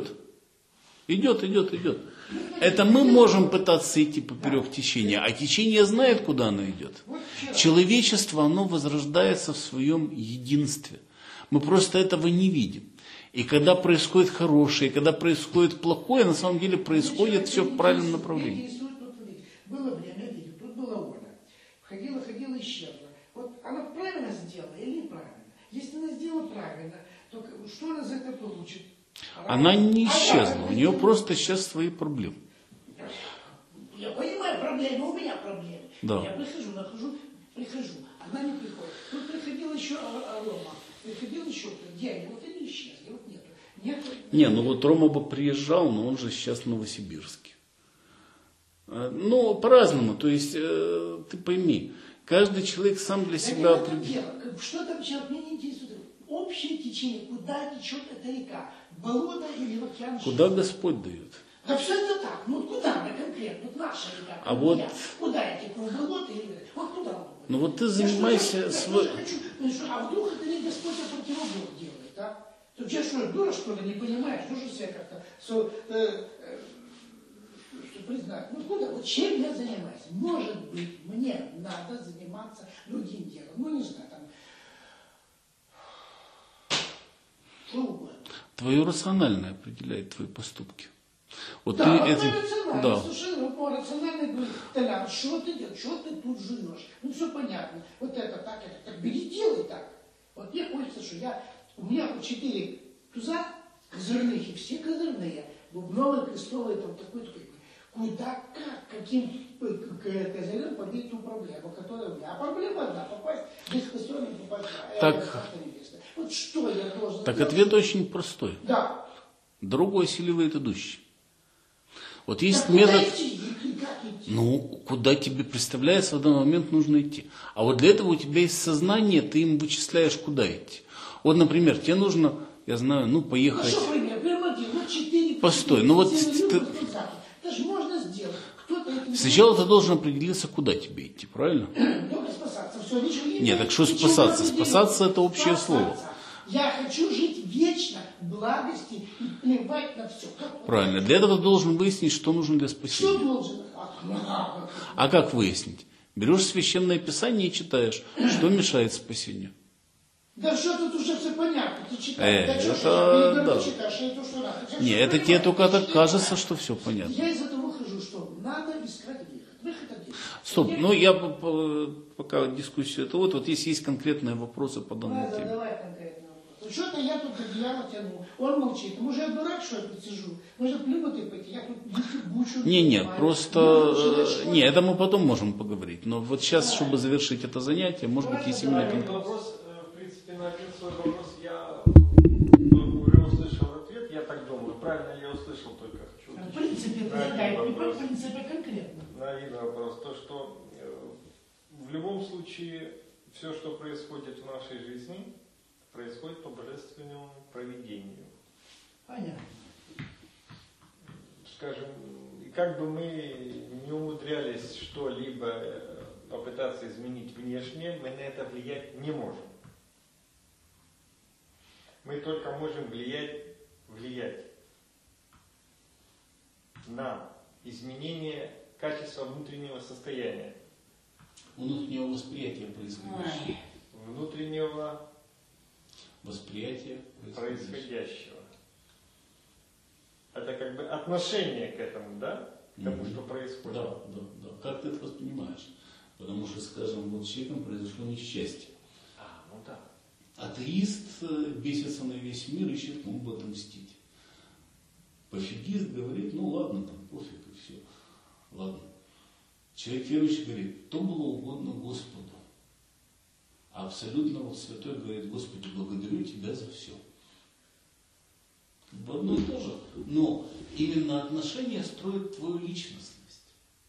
Идет. Это мы можем пытаться идти поперек течения, а течение знает, куда оно идет. Человечество, оно возрождается в своем единстве. Мы просто этого не видим. И когда происходит хорошее, и когда происходит плохое, на самом деле происходит все в правильном направлении. Было время, видел, тут была Оля. Ходила, исчезла. Вот она правильно сделала или неправильно? Если она сделала правильно, то что она за это получит? Она не исчезла, у нее просто сейчас свои проблемы. Я понимаю, проблемы, у меня проблемы. Да. Я прихожу, она не приходит. Тут приходила еще Рома, приходил еще кто-то, дядя, вот они исчезли, вот нету. Не, ну вот Рома бы приезжал, но он же сейчас в Новосибирске. Ну, по-разному, то есть, ты пойми, каждый человек сам для себя определяет. Что там человек, меня не интересует. Общее течение, куда течет эта река? Болото или в океан? Куда Господь дает? Да все это так. Ну куда она конкретно? Вот наша река. А вот... Куда я теку? В болото или... Вот куда? Ну вот ты занимайся... А вдруг это не Господь противобор делает, а? Ты я что, дура, что ли, не понимаешь? Нужно себя как-то... Что признать? Ну куда? Вот чем я занимаюсь? Может быть, мне надо заниматься другим делом. Ну не знаю, там... Что угодно. Твое рациональное определяет твои поступки. Вот да, ты это... Да. Слушай, ну, рационально говорит, Толян, что ты делаешь, что ты тут живешь? Ну, все понятно. Вот это так, бери, делай так. Вот мне хочется, что у меня 4 туза козырных, и все козырные, бубновые, крестовые, там такой. Куда, каким козырем побить ту проблему, которая у меня. А проблема одна, попасть без костюма, попасть в так, вот что я должен так сделать? Ответ очень простой. Да. Дорогу осиливает идущий. Вот есть Так метод... куда идти? И как идти? Ну, куда тебе представляется в данный момент нужно идти. А вот для этого у тебя есть сознание, ты им вычисляешь, куда идти. Вот, например, тебе нужно, я знаю, ну, Ну поехать... что, пример, Бермадин, вот 4... Постой, ну вот Это же можно сделать. Кто-то этим сначала ты должен определиться, куда тебе идти, правильно? Только спасаться. Все, ничего не Нет, так что ничего спасаться? не делать. Спасаться это общее Спасаться. слово. Я хочу жить вечно в благости и плевать на все. Правильно. Для этого ты должен выяснить, что нужно для Что спасения. должен? А как выяснить? Берешь священное писание и читаешь, что мешает спасению. Да что тут уже все понятно, ты читаешь. Да что, это да. ты читаешь, это что надо. Не, это тебе только так кажется, что все понятно. Я из этого выхожу, что надо искать выход. Выход один. Стоп, ну я пока дискуссию это вот если есть конкретные вопросы по данной Ладно, теме. давай конкретно вопрос. Что-то я тут одеяло тяну, он молчит. Может, я дурак, что я тут сижу? Может, плюнутый пойти, я тут гучу. Не, просто... Не, это мы потом можем поговорить. Но вот сейчас, чтобы завершить это занятие, может быть, есть именно Один конкретно. вопрос, в принципе, на один свой вопрос я уже услышал ответ, я так думаю, правильно я услышал, только хочу В принципе, предлагает, не по принципе конкретно. на один вопрос. То, что в любом случае все, что происходит в нашей жизни, происходит по божественному провидению. Понятно. Скажем, и как бы мы не умудрялись что-либо попытаться изменить внешне, мы на это влиять не можем. Мы только можем влиять на изменение качества внутреннего состояния, Внутреннего восприятия происходящего. внутреннего Восприятие происходящего. Это как бы отношение к этому, да? К тому, что происходит. Да. Как ты это воспринимаешь? Потому что, скажем, вот с человеком произошло несчастье. Ну да. Атеист бесится на весь мир, ищет кому бы отомстить. Пофигист говорит, ну ладно, там пофиг и все. Ладно. Человек верующий говорит, то было угодно Господу. А абсолютно вот святой говорит, Господи, благодарю Тебя за все. Как бы одно и то же. Но именно отношения строят твою личностность.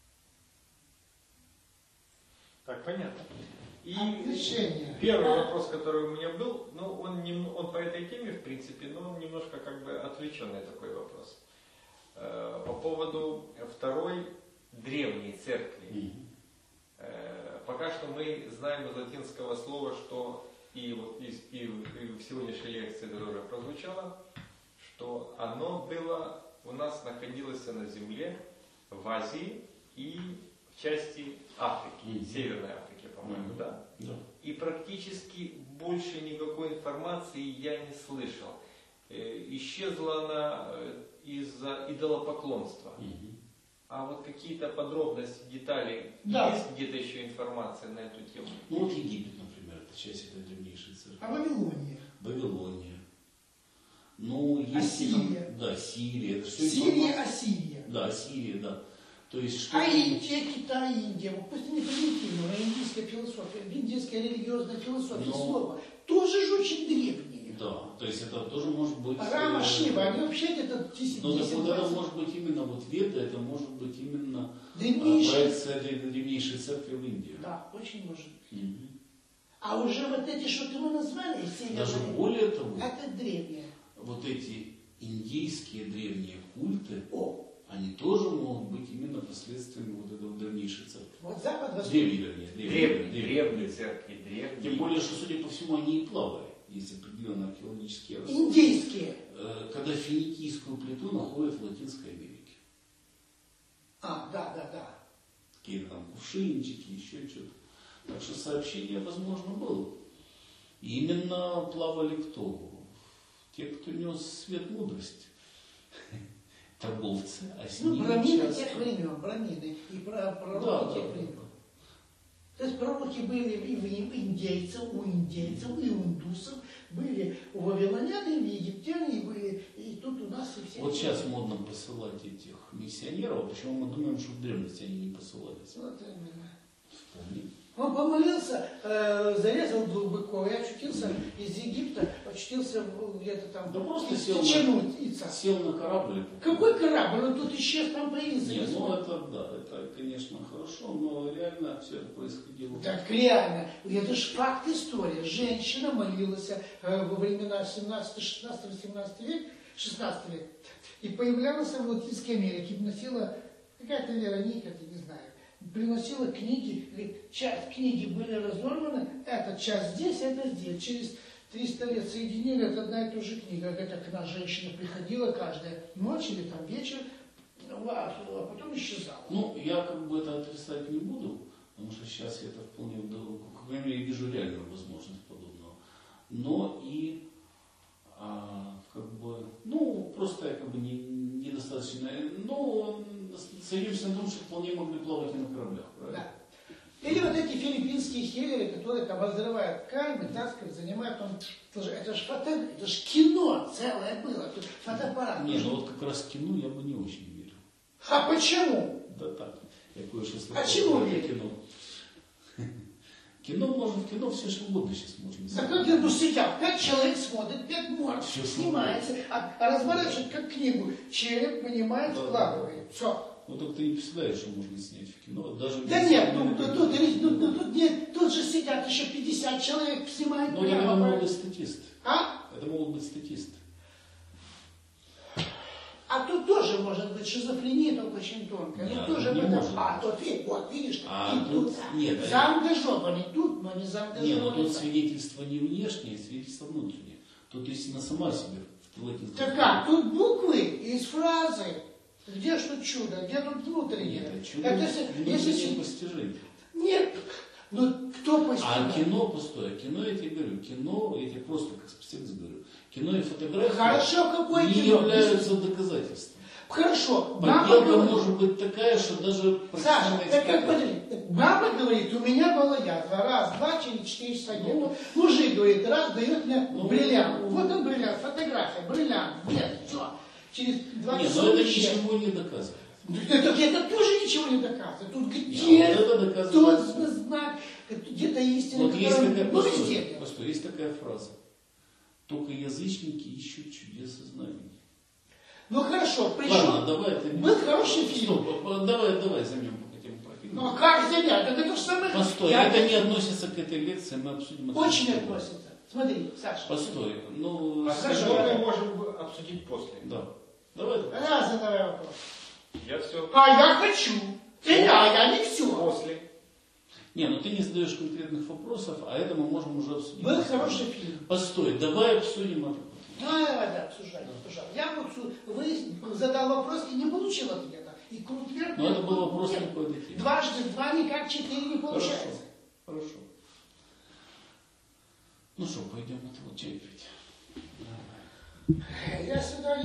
Так, понятно. И Отношения. первый вопрос, который у меня был, ну, он по этой теме, в принципе, но он немножко как бы отвлеченный такой вопрос. По поводу второй древней церкви. Пока что мы знаем из латинского слова, что и в сегодняшней лекции это тоже прозвучало, что оно было, у нас находилось на земле, в Азии и в части Африки, Северной Африки, по-моему, да? Да. И практически больше никакой информации я не слышал. Исчезла она из-за идолопоклонства. А вот какие-то подробности, детали, есть где-то еще информация на эту тему? Ну вот Египет, например, это часть этой древнейшей церкви. А Вавилония? Вавилония. Ну, есть... Ассирия. Да, Сирия. Это все Сирия, Ассирия. Да, Сирия, да. То есть, что... А Индия, Китай, Индия, пусть не примитивно, но индийская философия, индийская религиозная философия, слово, тоже же очень древние. Да, то есть это тоже может быть... Рама, Шива, они вообще где-то 10 Но так вот это может быть именно вот Веда, это может быть именно древнейшие. проекция древнейшей церкви в Индии. Да, очень может быть. А уже вот эти, что мы назвали, Даже более того, это древние. вот эти индийские древние культы, они тоже могут быть именно последствиями вот этого древнейшей церкви. Вот Запад, Восток. Древние церкви, древние. Тем более, что, судя по всему, они и плавали. Есть определенные археологические раскопки. Индийские. Когда финикийскую плиту находят в Латинской Америке. Да. Какие-то там кувшинчики, еще что-то. Так что сообщение, возможно, было. И именно плавали кто? Те, кто нес свет мудрости. Торговцы, а с ними брамины часто... тех времен, брамины и пророки тех времен. То есть пророки были и у индейцев, и у индусов, были у вавилонян, и у египтян, и были, и тут у нас и все. Вот сейчас модно посылать этих миссионеров, почему мы думаем, что в древности они не посылались. Вот именно. Вполне. Он помолился, зарезал двух быков и очутился из Египта очутился где-то там Да просто в сел Чеченуце. Сел на корабль. Какой корабль? Он тут исчез, там появился. Нет, ну это да, это, конечно, хорошо, но реально все это происходило. Так реально, это же факт истории. Женщина молилась во времена 17, 16, 18 век, 16 век, и появлялась в Латинской Америке, носила какая-то Вероника, я не знаю, приносила книги, говорит, часть книги были разорваны, эта часть здесь, это здесь. Через 300 лет соединили, это одна и та же книга. Это к нам женщина приходила каждая ночь или там вечер, а потом исчезала. Ну, я как бы это отрицать не буду, потому что сейчас я это вполне, по крайней мере, вижу реальную возможность подобного. Но и как бы, ну, просто я как бы недостаточно, ну, сойдемся на том, что вполне могли плавать и на кораблях, правильно? Да. Или вот эти филиппинские хиллеры, которые там разрывают ткань, вытаскивают, занимают, это же кино целое было, тут фотоаппарат. Не, ну вот как раз кино я бы не очень верил. А почему? Да так, я кое-что слышал. А чему про верить? кино? Кино можно, в кино все что угодно сейчас можно. Так как я сидят, 5 человек смотрит, 5 морд, Всё снимается, а разворачивает как книгу, череп, понимает, Да. вкладывает. Все. Ну так ты не представляешь, что можно снять в кино. Даже Да без нет, современной тут же сидят еще 50 человек, снимают. Ну, это прямо. могут быть статисты. А? Это могут быть статисты. А тут тоже может быть шизофрения, только очень тонкая. Нет, Тут тоже не может. может. А тут, вот, видишь, А и тут. нет, Заангажированы тут, но не заангажированы. Не, но тут там. свидетельство не внешнее, свидетельство внутреннее. Тут истина сама себе в латинском. Так как? Тут буквы из фразы. Где ж тут чудо? Где тут внутреннее? Нет, это чудо Это внутреннее если... постижение. Нет. Ну, кто А постигает? кино пустое. Кино, я тебе говорю, кино, я тебе просто как специалист говорю, кино и фотография Хорошо, какое не кино? являются доказательством. Хорошо. Мама Подделка говорит, может быть такая, что даже Саша, профессиональный так как эксперт- подожди, мама говорит, у меня была язва, раз, два, через 4 часа нету. Мужик говорит, раз, дает мне бриллиант. Вот он бриллиант, фотография, бриллиант, нет, все. Через 2 Нет, часа но это он исчез. ничего не доказывает. Это тоже ничего не доказывает. Тут Нет, где вот это доказывает. тот знак, где-то истина, Вот есть которая- такая, ну, везде. постой, есть такая фраза. Только язычники ищут чудес и знамений. Ну хорошо, Ладно, причем давай это не... был хороший фильм. Стоп, давай займем пока тему про фильм. Ну а как занять? Это то же самое. Постой, Я- это не относится к этой лекции, мы обсудим это. Очень потом. относится. Смотри, Саша. Постой, ну... Остальное мы можем обсудить после. Да. Давай. Раз, задавай вопрос. Я все А я хочу. Я не все. после. Не, ну ты не задаешь конкретных вопросов, а это мы можем уже обсудить. Был хороший фильм. Постой, давай обсудим это. Давай, да, обсуждай. Я вот задал вопрос и не получил ответа. И крут вверх. Но это был вопрос какой-то темы. Дважды два никак, 4 не получается. Хорошо. Ну что, пойдем это вот чай пить. Я сюда